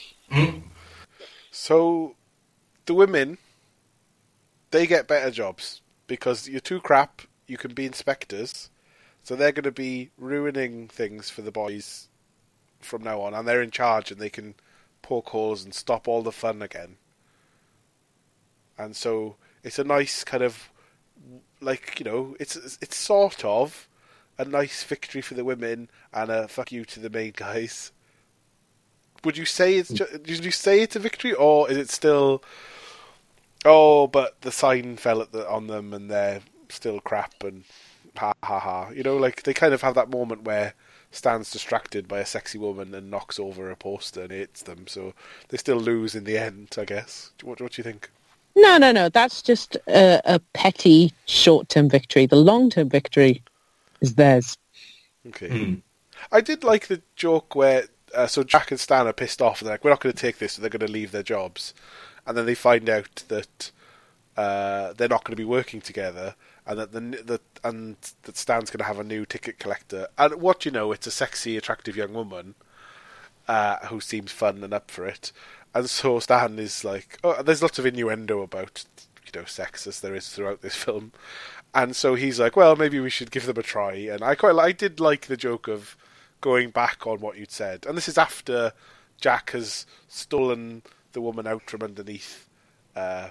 So the women, they get better jobs because you're too crap. You can be inspectors, so they're going to be ruining things for the boys from now on, and they're in charge, and they can poke holes and stop all the fun again. And so it's a nice kind of, like, you know, it's it's sort of a nice victory for the women and a fuck you to the main guys. Would you say it's just, did you say it's a victory, or is it still, oh, but the sign fell at the, on them and they're still crap and ha ha ha. You know, like, they kind of have that moment where Stan's distracted by a sexy woman and knocks over a poster and hits them, so they still lose in the end, I guess. What, what do you think? No, no, no. That's just a, a petty short-term victory. The long-term victory is theirs. Okay. Mm. I did like the joke where, uh, so Jack and Stan are pissed off and they're like, we're not going to take this, so they're going to leave their jobs. And then they find out that uh, they're not going to be working together, and that the that and that Stan's going to have a new ticket collector. And what you know, it's a sexy, attractive young woman uh, who seems fun and up for it. And so Stan is like, oh, there's lots of innuendo about, you know, sex as there is throughout this film. And so he's like, well, maybe we should give them a try. And I quite, I did like the joke of going back on what you'd said. And this is after Jack has stolen the woman out from underneath uh,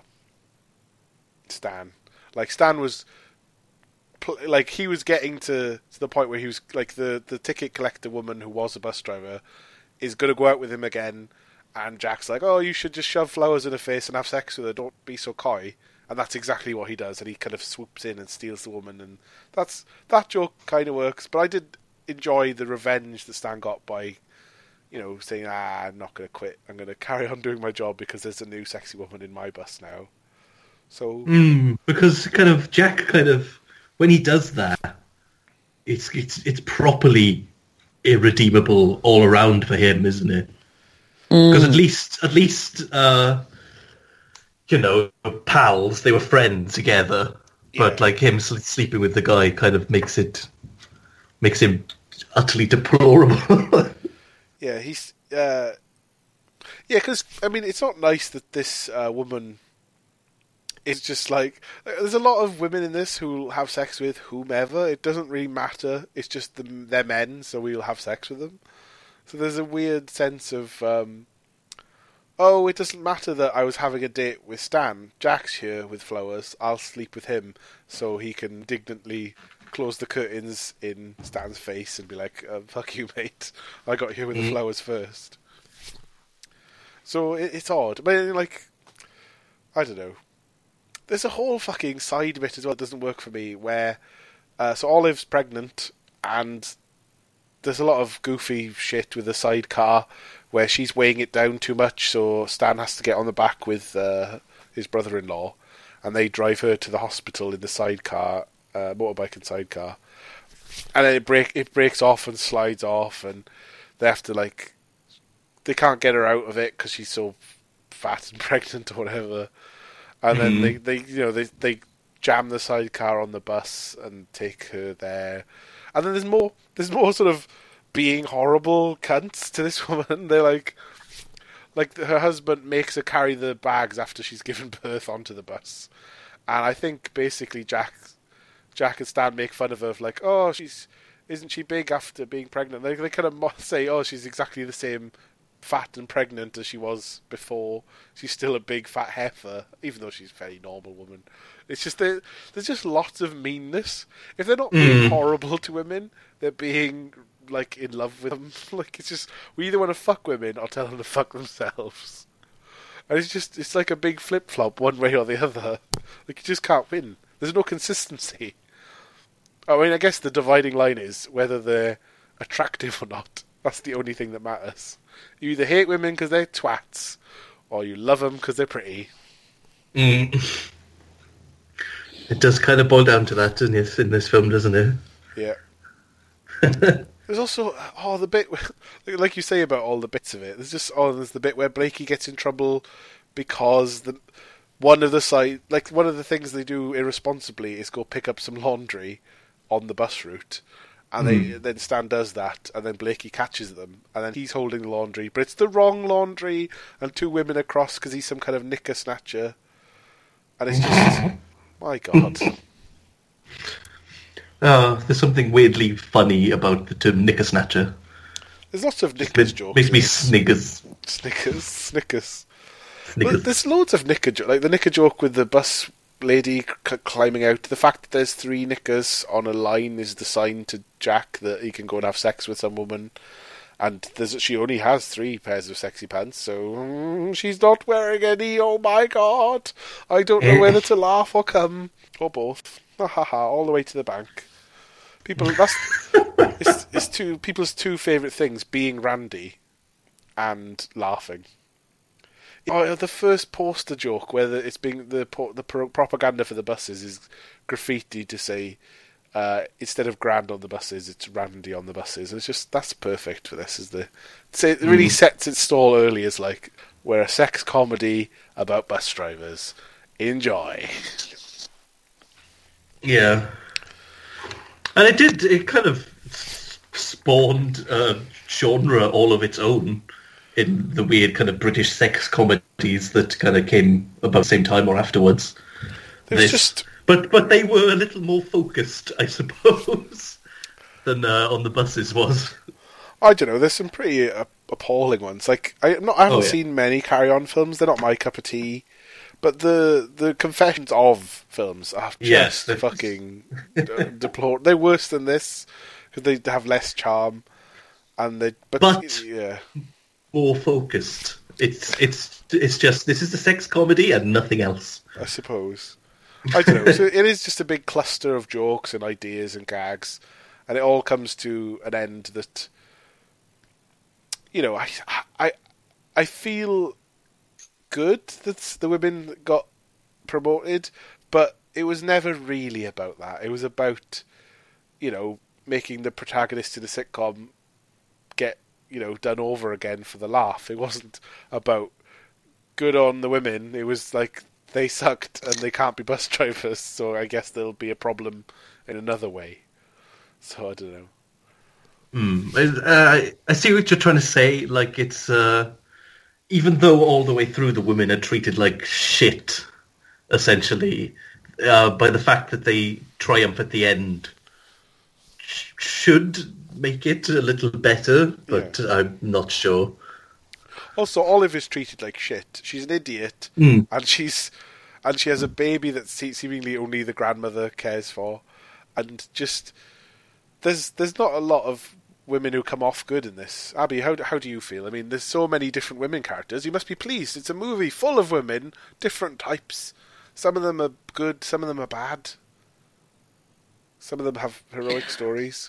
Stan. Like, Stan was, like, he was getting to, to the point where he was, like, the, the ticket collector woman who was a bus driver is going to go out with him again. And Jack's like, oh, you should just shove flowers in her face and have sex with her. Don't be so coy. And that's exactly what he does. And he kind of swoops in and steals the woman. And that's that joke kind of works. But I did enjoy the revenge that Stan got by, you know, saying, ah, I'm not going to quit. I'm going to carry on doing my job because there's a new sexy woman in my bus now. So mm, because kind of Jack kind of, when he does that, it's it's it's properly irredeemable all around for him, isn't it? Because mm. at least at least uh, you know, pals, they were friends together. Yeah. But like him sleeping with the guy kind of makes it makes him utterly deplorable. yeah, he's uh, yeah, because I mean, it's not nice that this uh, woman. It's just like, there's a lot of women in this who have sex with whomever. It doesn't really matter. It's just the, they're men, so we'll have sex with them. So there's a weird sense of, um, oh, it doesn't matter that I was having a date with Stan. Jack's here with flowers. I'll sleep with him so he can indignantly close the curtains in Stan's face and be like, uh, fuck you, mate. I got here with the flowers first. So it, it's odd. But, like, I don't know. There's a whole fucking side bit as well that doesn't work for me, where uh, so Olive's pregnant, and there's a lot of goofy shit with the sidecar where she's weighing it down too much, so Stan has to get on the back with uh, his brother-in-law, and they drive her to the hospital in the sidecar, uh, motorbike and sidecar, and then it break it breaks off and slides off, and they have to, like, they can't get her out of it because she's so fat and pregnant or whatever. And then mm-hmm. they, they, you know, they they jam the sidecar on the bus and take her there. And then there's more, there's more sort of being horrible cunts to this woman. They're like, like her husband makes her carry the bags after she's given birth onto the bus. And I think basically Jack, Jack and Stan make fun of her, like, oh, she's, isn't she big after being pregnant? They they kind of say, oh, she's exactly the same fat and pregnant as she was before. She's still a big fat heifer, even though she's a very normal woman. It's just that there's just lots of meanness. If they're not being mm. horrible to women, they're being like in love with them. Like, it's just, we either want to fuck women or tell them to fuck themselves. And it's just, it's like a big flip flop one way or the other. Like, you just can't win. There's no consistency. I mean, I guess the dividing line is whether they're attractive or not. That's the only thing that matters. You either hate women because they're twats, or you love them because they're pretty. Mm. It does kind of boil down to that in this, in this film, doesn't it? Yeah. There's also, oh, the bit, like you say about all the bits of it, there's just, oh, there's the bit where Blakey gets in trouble because the one of the side, like, one of the things they do irresponsibly is go pick up some laundry on the bus route. And they, mm. then Stan does that, and then Blakey catches them, and then he's holding the laundry, but it's the wrong laundry, and two women across because he's some kind of knicker snatcher. And it's just, my God. Oh, there's something weirdly funny about the term knicker snatcher. There's lots of knickers it jokes. Makes me sniggers. Snickers, snickers. Snickers. Well, there's loads of knicker jokes, like the knicker joke with the bus lady c- climbing out. The fact that there's three knickers on a line is the sign to Jack that he can go and have sex with some woman. And there's, she only has three pairs of sexy pants, so mm, she's not wearing any. Oh my God! I don't know whether to laugh or come, or both. Ha ha ha! All the way to the bank. People, that's it's, it's two people's two favourite things: being randy and laughing. Oh, the first poster joke where the, it's being the the propaganda for the buses is graffiti to say uh, instead of grand on the buses, it's randy on the buses. And it's just that's perfect for this. Is the so it really mm. sets its stall early as like we're a sex comedy about bus drivers. Enjoy. Yeah, and it did. It kind of spawned a genre all of its own. In the weird kind of British sex comedies that kind of came about the same time or afterwards. There's just... But but they were a little more focused, I suppose, than uh, On the Buses was. I don't know. There's some pretty uh, appalling ones. Like I, not, I haven't oh, yeah. seen many Carry On films. They're not my cup of tea. But the the confessions of films are just yes, fucking deplorable. They're worse than this because they have less charm. And they, but, but yeah. more focused. It's it's it's just this is the sex comedy and nothing else. I suppose. I don't know. So it is just a big cluster of jokes and ideas and gags, and it all comes to an end that you know. I I I feel good that the women got promoted, but it was never really about that. It was about you know making the protagonist in a sitcom get. You know, done over again for the laugh. It wasn't about good on the women. It was like they sucked and they can't be bus drivers, so I guess there'll be a problem in another way. So I don't know. Mm. Uh, I see what you're trying to say. Like it's uh, even though all the way through the women are treated like shit, essentially, uh, by the fact that they triumph at the end, sh- should. Make it a little better, but yeah. I'm not sure. Also, Olive is treated like shit. She's an idiot, mm. and she's and she has a baby that seemingly only the grandmother cares for, and just there's there's not a lot of women who come off good in this. Abby, how how do you feel? I mean, there's so many different women characters. You must be pleased. It's a movie full of women, different types. Some of them are good, some of them are bad. Some of them have heroic stories.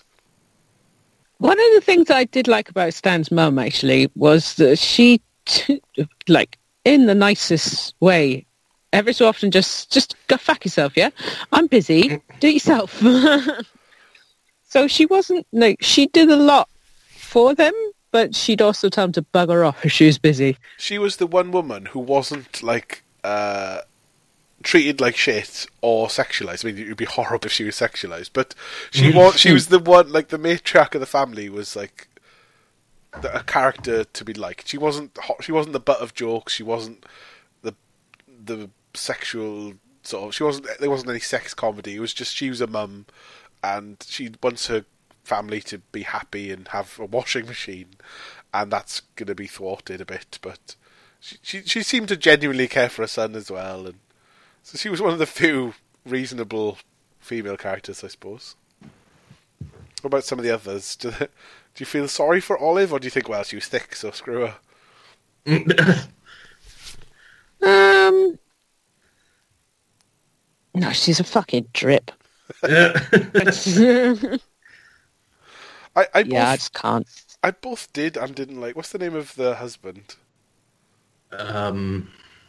One of the things I did like about Stan's mum, actually, was that she, t- like, in the nicest way, every so often just, just go fuck yourself, yeah? I'm busy. Do it yourself. So she wasn't, like, she did a lot for them, but she'd also tell them to bugger off if she was busy. She was the one woman who wasn't, like, uh... treated like shit or sexualized. I mean, it would be horrible if she was sexualized, but she was. She was the one, like the matriarch of the family, was like the, a character to be liked. She wasn't. She wasn't the butt of jokes. She wasn't the the sexual sort of. She wasn't. There wasn't any sex comedy. It was just she was a mum, and she wants her family to be happy and have a washing machine, and that's going to be thwarted a bit. But she, she she seemed to genuinely care for her son as well, and. So she was one of the few reasonable female characters, I suppose. What about some of the others? Do, they, do you feel sorry for Olive, or do you think, well, she was thick, so screw her? um, no, she's a fucking drip. Yeah. I, I yeah, both, I just can't. I both did and didn't like. What's the name of the husband? Um...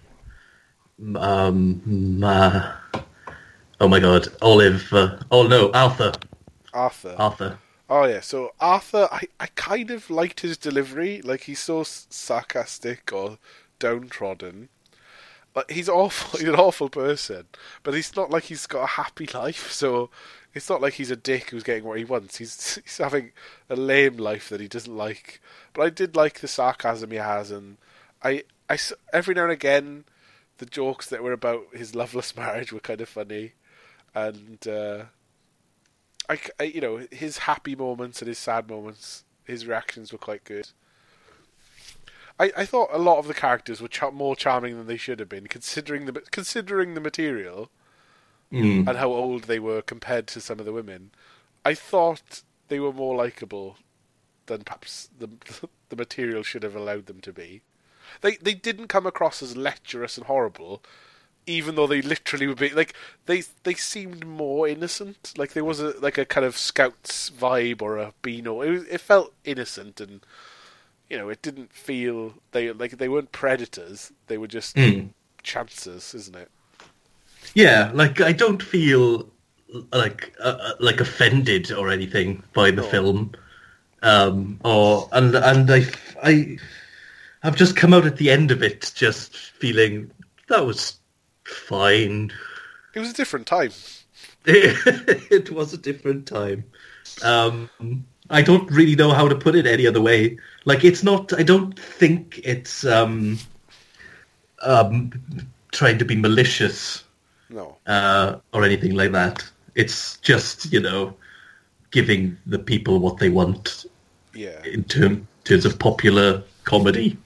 Um, uh, oh my god, Olive, uh, oh no, Arthur. Arthur. Arthur. Oh yeah, so Arthur, I, I kind of liked his delivery, like he's so sarcastic or downtrodden. But he's awful, he's an awful person, but he's not like he's got a happy life, so it's not like he's a dick who's getting what he wants. He's, he's having a lame life that he doesn't like. But I did like the sarcasm he has, and I, I, every now and again, the jokes that were about his loveless marriage were kind of funny, and uh, I, I, you know, his happy moments and his sad moments, his reactions were quite good. I, I thought a lot of the characters were ch- more charming than they should have been, considering the considering the material mm. and how old they were compared to some of the women. I thought they were more likable than perhaps the the material should have allowed them to be. They they didn't come across as lecherous and horrible, even though they literally would be like they they seemed more innocent. Like there was a like a kind of Scouts vibe or a Beano. It was, it felt innocent, and you know, it didn't feel they like they weren't predators. They were just Mm. chances, isn't it? Yeah, like I don't feel like uh, like offended or anything by the No. film, um, or and and I I I've just come out at the end of it just feeling that was fine. It was a different time. It was a different time. Um, I don't really know how to put it any other way. Like it's not. I don't think it's um, um, trying to be malicious. No. Uh, or anything like that. It's just, you know, giving the people what they want Yeah. in term, terms of popular comedy.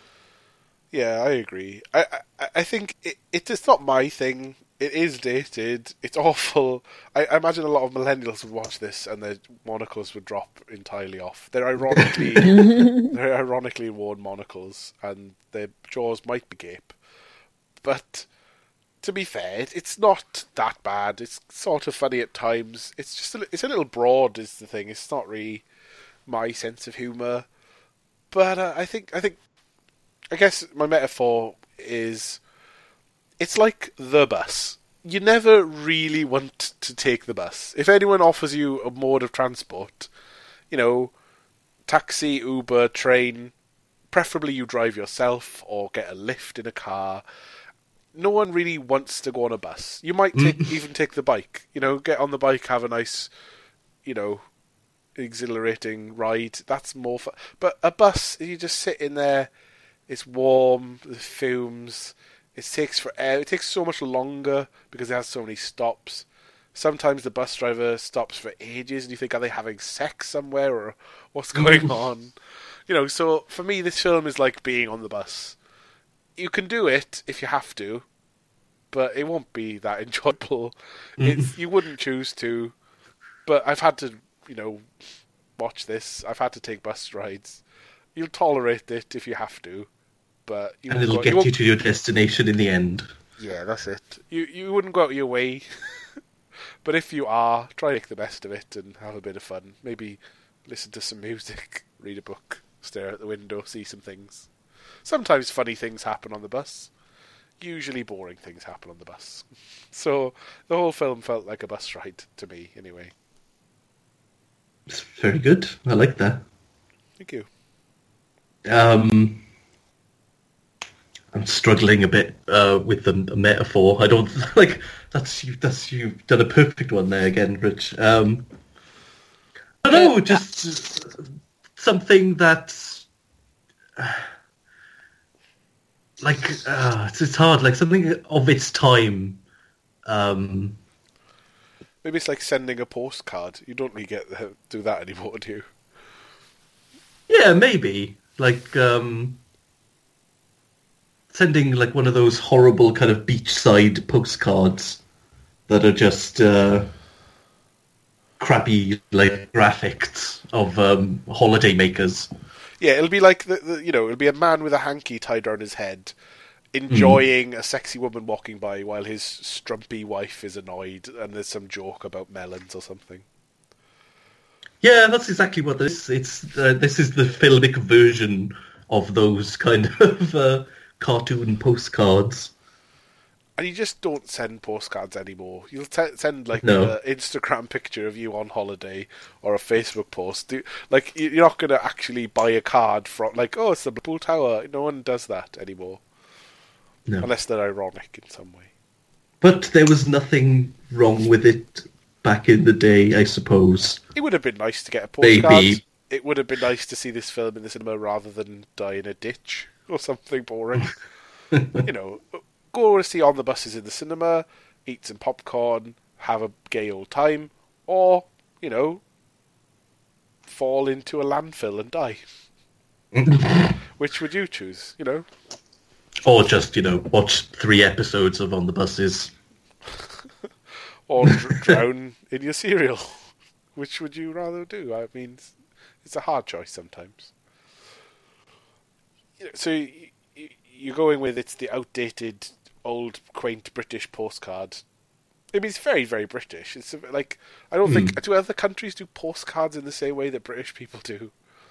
Yeah, I agree. I I, I think it, it it's not my thing. It is dated. It's awful. I, I imagine a lot of millennials would watch this and their monocles would drop entirely off. They're ironically they're ironically worn monocles and their jaws might be gape. But to be fair, it- it's not that bad. It's sort of funny at times. It's just a, li- it's a little broad is the thing. It's not really my sense of humour. But uh, I think I think I guess my metaphor is it's like the bus. You never really want to take the bus. If anyone offers you a mode of transport, you know, taxi, Uber, train, preferably you drive yourself or get a lift in a car. No one really wants to go on a bus. You might take, even take the bike. You know, get on the bike, have a nice, you know, exhilarating ride. That's more fun. But a bus, you just sit in there. It's warm. The fumes. It takes forever. It takes so much longer because it has so many stops. Sometimes the bus driver stops for ages, and you think, are they having sex somewhere, or what's going on? You know. So for me, this film is like being on the bus. You can do it if you have to, but it won't be that enjoyable. It's you wouldn't choose to, but I've had to, you know, watch this. I've had to take bus rides. You'll tolerate it if you have to, but you And won't it'll go, get you you won't- to your destination in the end. Yeah, that's it. You you wouldn't go out of your way, but if you are, try to make the best of it and have a bit of fun. Maybe listen to some music, read a book, stare out the window, see some things. Sometimes funny things happen on the bus. Usually boring things happen on the bus. So the whole film felt like a bus ride to me, anyway. It's very good. I like that. Thank you. Um, I'm struggling a bit uh, with the metaphor. I don't like that's you. That's you've done a perfect one there again, Rich. Um, I don't know, just something that's uh, like uh, it's, it's hard. Like something of its time. Um, Maybe it's like sending a postcard. You don't really get to do that anymore, do you? yeah, maybe like. Um, Sending like one of those horrible kind of beachside postcards that are just uh, crappy like graphics of um, holiday makers. Yeah, it'll be like the, the you know, it'll be a man with a hanky tied around his head, enjoying mm. a sexy woman walking by while his strumpy wife is annoyed, and there's some joke about melons or something. Yeah, that's exactly what this. It's uh, this is the filmic version of those kind of. Uh, cartoon postcards. And you just don't send postcards anymore. You'll t- send like no. an Instagram picture of you on holiday or a Facebook post. Do, like you're not going to actually buy a card from like, oh, it's the Blackpool Tower. No one does that anymore. No. Unless they're ironic in some way. But there was nothing wrong with it back in the day, I suppose. It would have been nice to get a postcard. Maybe. It would have been nice to see this film in the cinema rather than die in a ditch. Or something boring. You know, go to see On the Buses in the cinema, eat some popcorn, have a gay old time, or, you know, fall into a landfill and die. Which would you choose, you know? Or just, you know, watch three episodes of On the Buses. Or dr- drown in your cereal. Which would you rather do? I mean, it's a hard choice sometimes. So you're going with it's the outdated old quaint British postcard. I mean, it's very, very British. It's like, I don't mm. think, do other countries do postcards in the same way that British people do?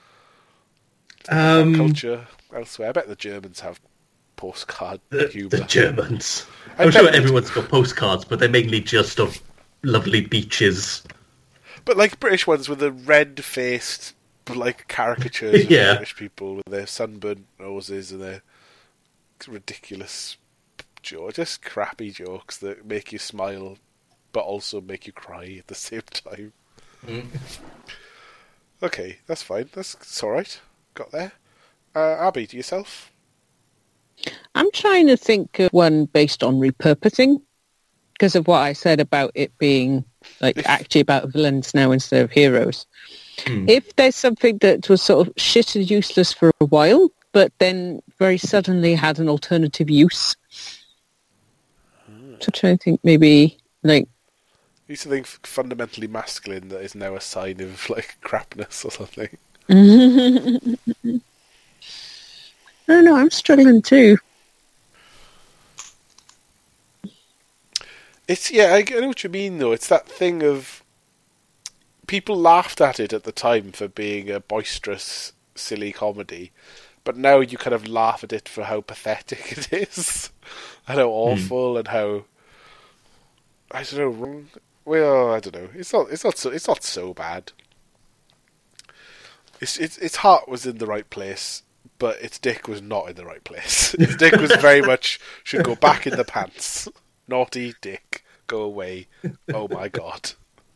Um, culture elsewhere. I bet the Germans have postcard the, humour. The Germans. I'm sure everyone's got postcards, but they're mainly just of lovely beaches. But like British ones with the red-faced, like caricatures of yeah. British people with their sunburnt noses and their ridiculous jokes, just crappy jokes that make you smile, but also make you cry at the same time. Mm. Okay, that's fine. That's it's all right. Got there. Uh, Abby, to yourself? I'm trying to think of one based on repurposing, because of what I said about it being like actually about villains now instead of heroes. Hmm. If there's something that was sort of shit and useless for a while, but then very suddenly had an alternative use. Hmm. So I'm trying to think maybe like... You used to think fundamentally masculine that is now a sign of like crapness or something. I don't know, I'm struggling too. It's, yeah, I know what you mean though. It's that thing of people laughed at it at the time for being a boisterous, silly comedy, but now you kind of laugh at it for how pathetic it is, and how awful, mm. and how, I don't know, wrong. Well, I don't know. It's not. It's not so. It's not so bad. Its its its heart was in the right place, but its dick was not in the right place. Its dick was very much should go back in the pants. Naughty dick, go away. Oh my god.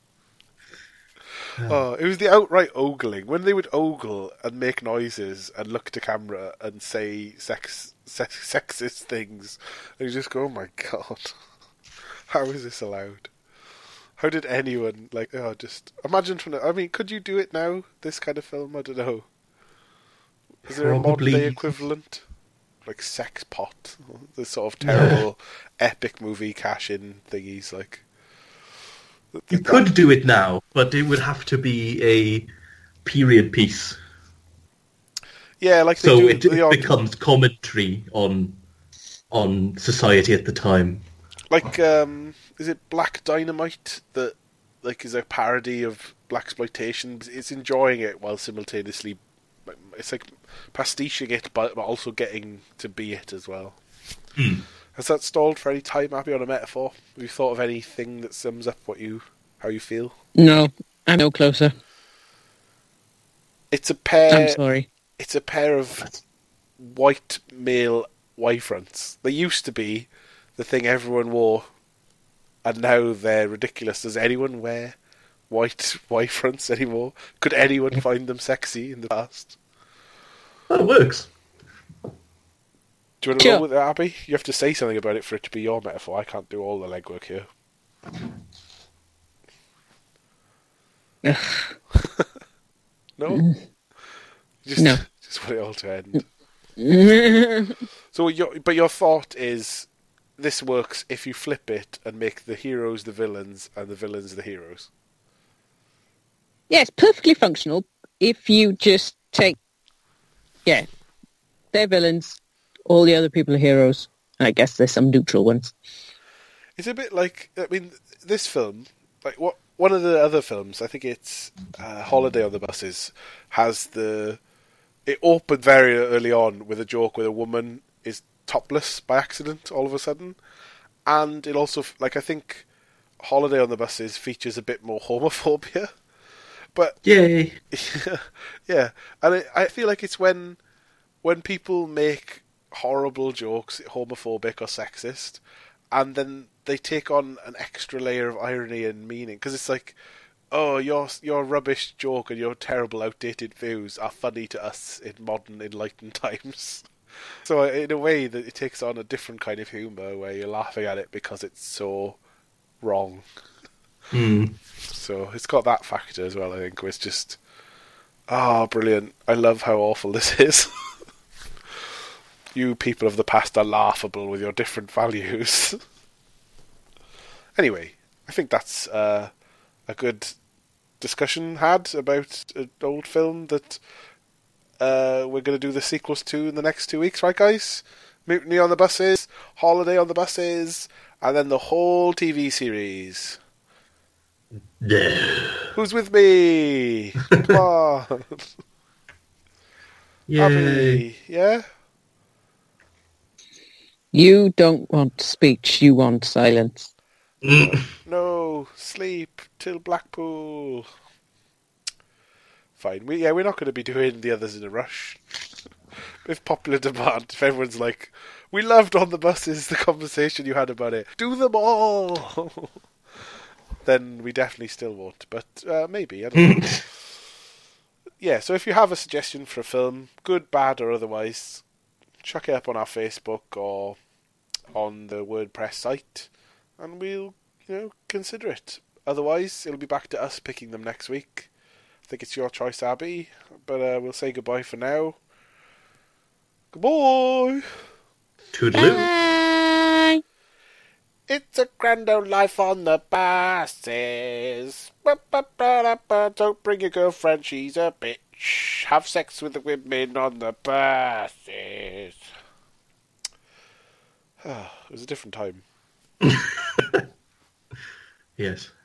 Oh, it was the outright ogling. When they would ogle and make noises and look to camera and say sex, sex sexist things, and you just go, oh my god. How is this allowed? How did anyone, like, oh, just... Imagine from the... I mean, could you do it now, this kind of film? I don't know. Is there Probably. a modern-day equivalent? Like Sex Pot? The sort of terrible, epic movie cash-in thingies, like... You that... could do it now, but it would have to be a period piece. Yeah, like... They so do it, it odd... becomes commentary on on society at the time. Like, um... is it Black Dynamite that, like, is a parody of blaxploitation? It's enjoying it while simultaneously, it's like pastiching it, but also getting to be it as well. Mm. Has that stalled for any time, Abby, on a metaphor? Have you thought of anything that sums up what you, how you feel? No, I'm no closer. It's a pair. I'm sorry. It's a pair of white male Y-fronts. They used to be the thing everyone wore. And now they're ridiculous. Does anyone wear white Y-fronts anymore? Could anyone find them sexy in the past? That works. Do you want to sure. roll with it, Abby? You have to say something about it for it to be your metaphor. I can't do all the legwork here. No? Just, no. Just want it all to end. So, your, but your thought is... this works if you flip it and make the heroes the villains and the villains the heroes. Yeah, it's perfectly functional if you just take, yeah, they're villains, all the other people are heroes, and I guess there's some neutral ones. It's a bit like, I mean, this film, like what one of the other films, I think it's uh, Holiday on the Buses, has the, it opened very early on with a joke where a woman is topless by accident all of a sudden, and it also, like, I think Holiday on the Buses features a bit more homophobia, but yay, yeah, and I, I feel like it's when when people make horrible jokes, homophobic or sexist, and then they take on an extra layer of irony and meaning, because it's like, oh, your your rubbish joke and your terrible outdated views are funny to us in modern enlightened times. So in a way that it takes on a different kind of humour where you're laughing at it because it's so wrong. Mm. So it's got that factor as well, I think, where it's just, oh, brilliant. I love how awful this is. You people of the past are laughable with your different values. Anyway, I think that's uh, a good discussion had about an old film that... Uh, we're going to do the sequels to in the next two weeks, right, guys? Mutiny on the Buses, Holiday on the Buses, and then the whole T V series. Yeah. Who's with me? Come on. Yay. Happily. Yeah? You don't want speech, you want silence. No, sleep till Blackpool. Fine. We, yeah, we're not going to be doing the others in a rush. If popular demand, if everyone's like, we loved On the Buses, the conversation you had about it, do them all, then we definitely still won't. But uh, maybe, I don't know. Yeah, so if you have a suggestion for a film, good, bad, or otherwise, chuck it up on our Facebook or on the WordPress site, and we'll, you know, consider it. Otherwise, it'll be back to us picking them next week. I think it's your choice, Abby, but uh, we'll say goodbye for now. Goodbye! Toodaloo. Bye. It's a grand old life on the buses. Ba-ba-ba-da-ba. Don't bring your girlfriend, she's a bitch. Have sex with the women on the buses. It was a different time. Yes.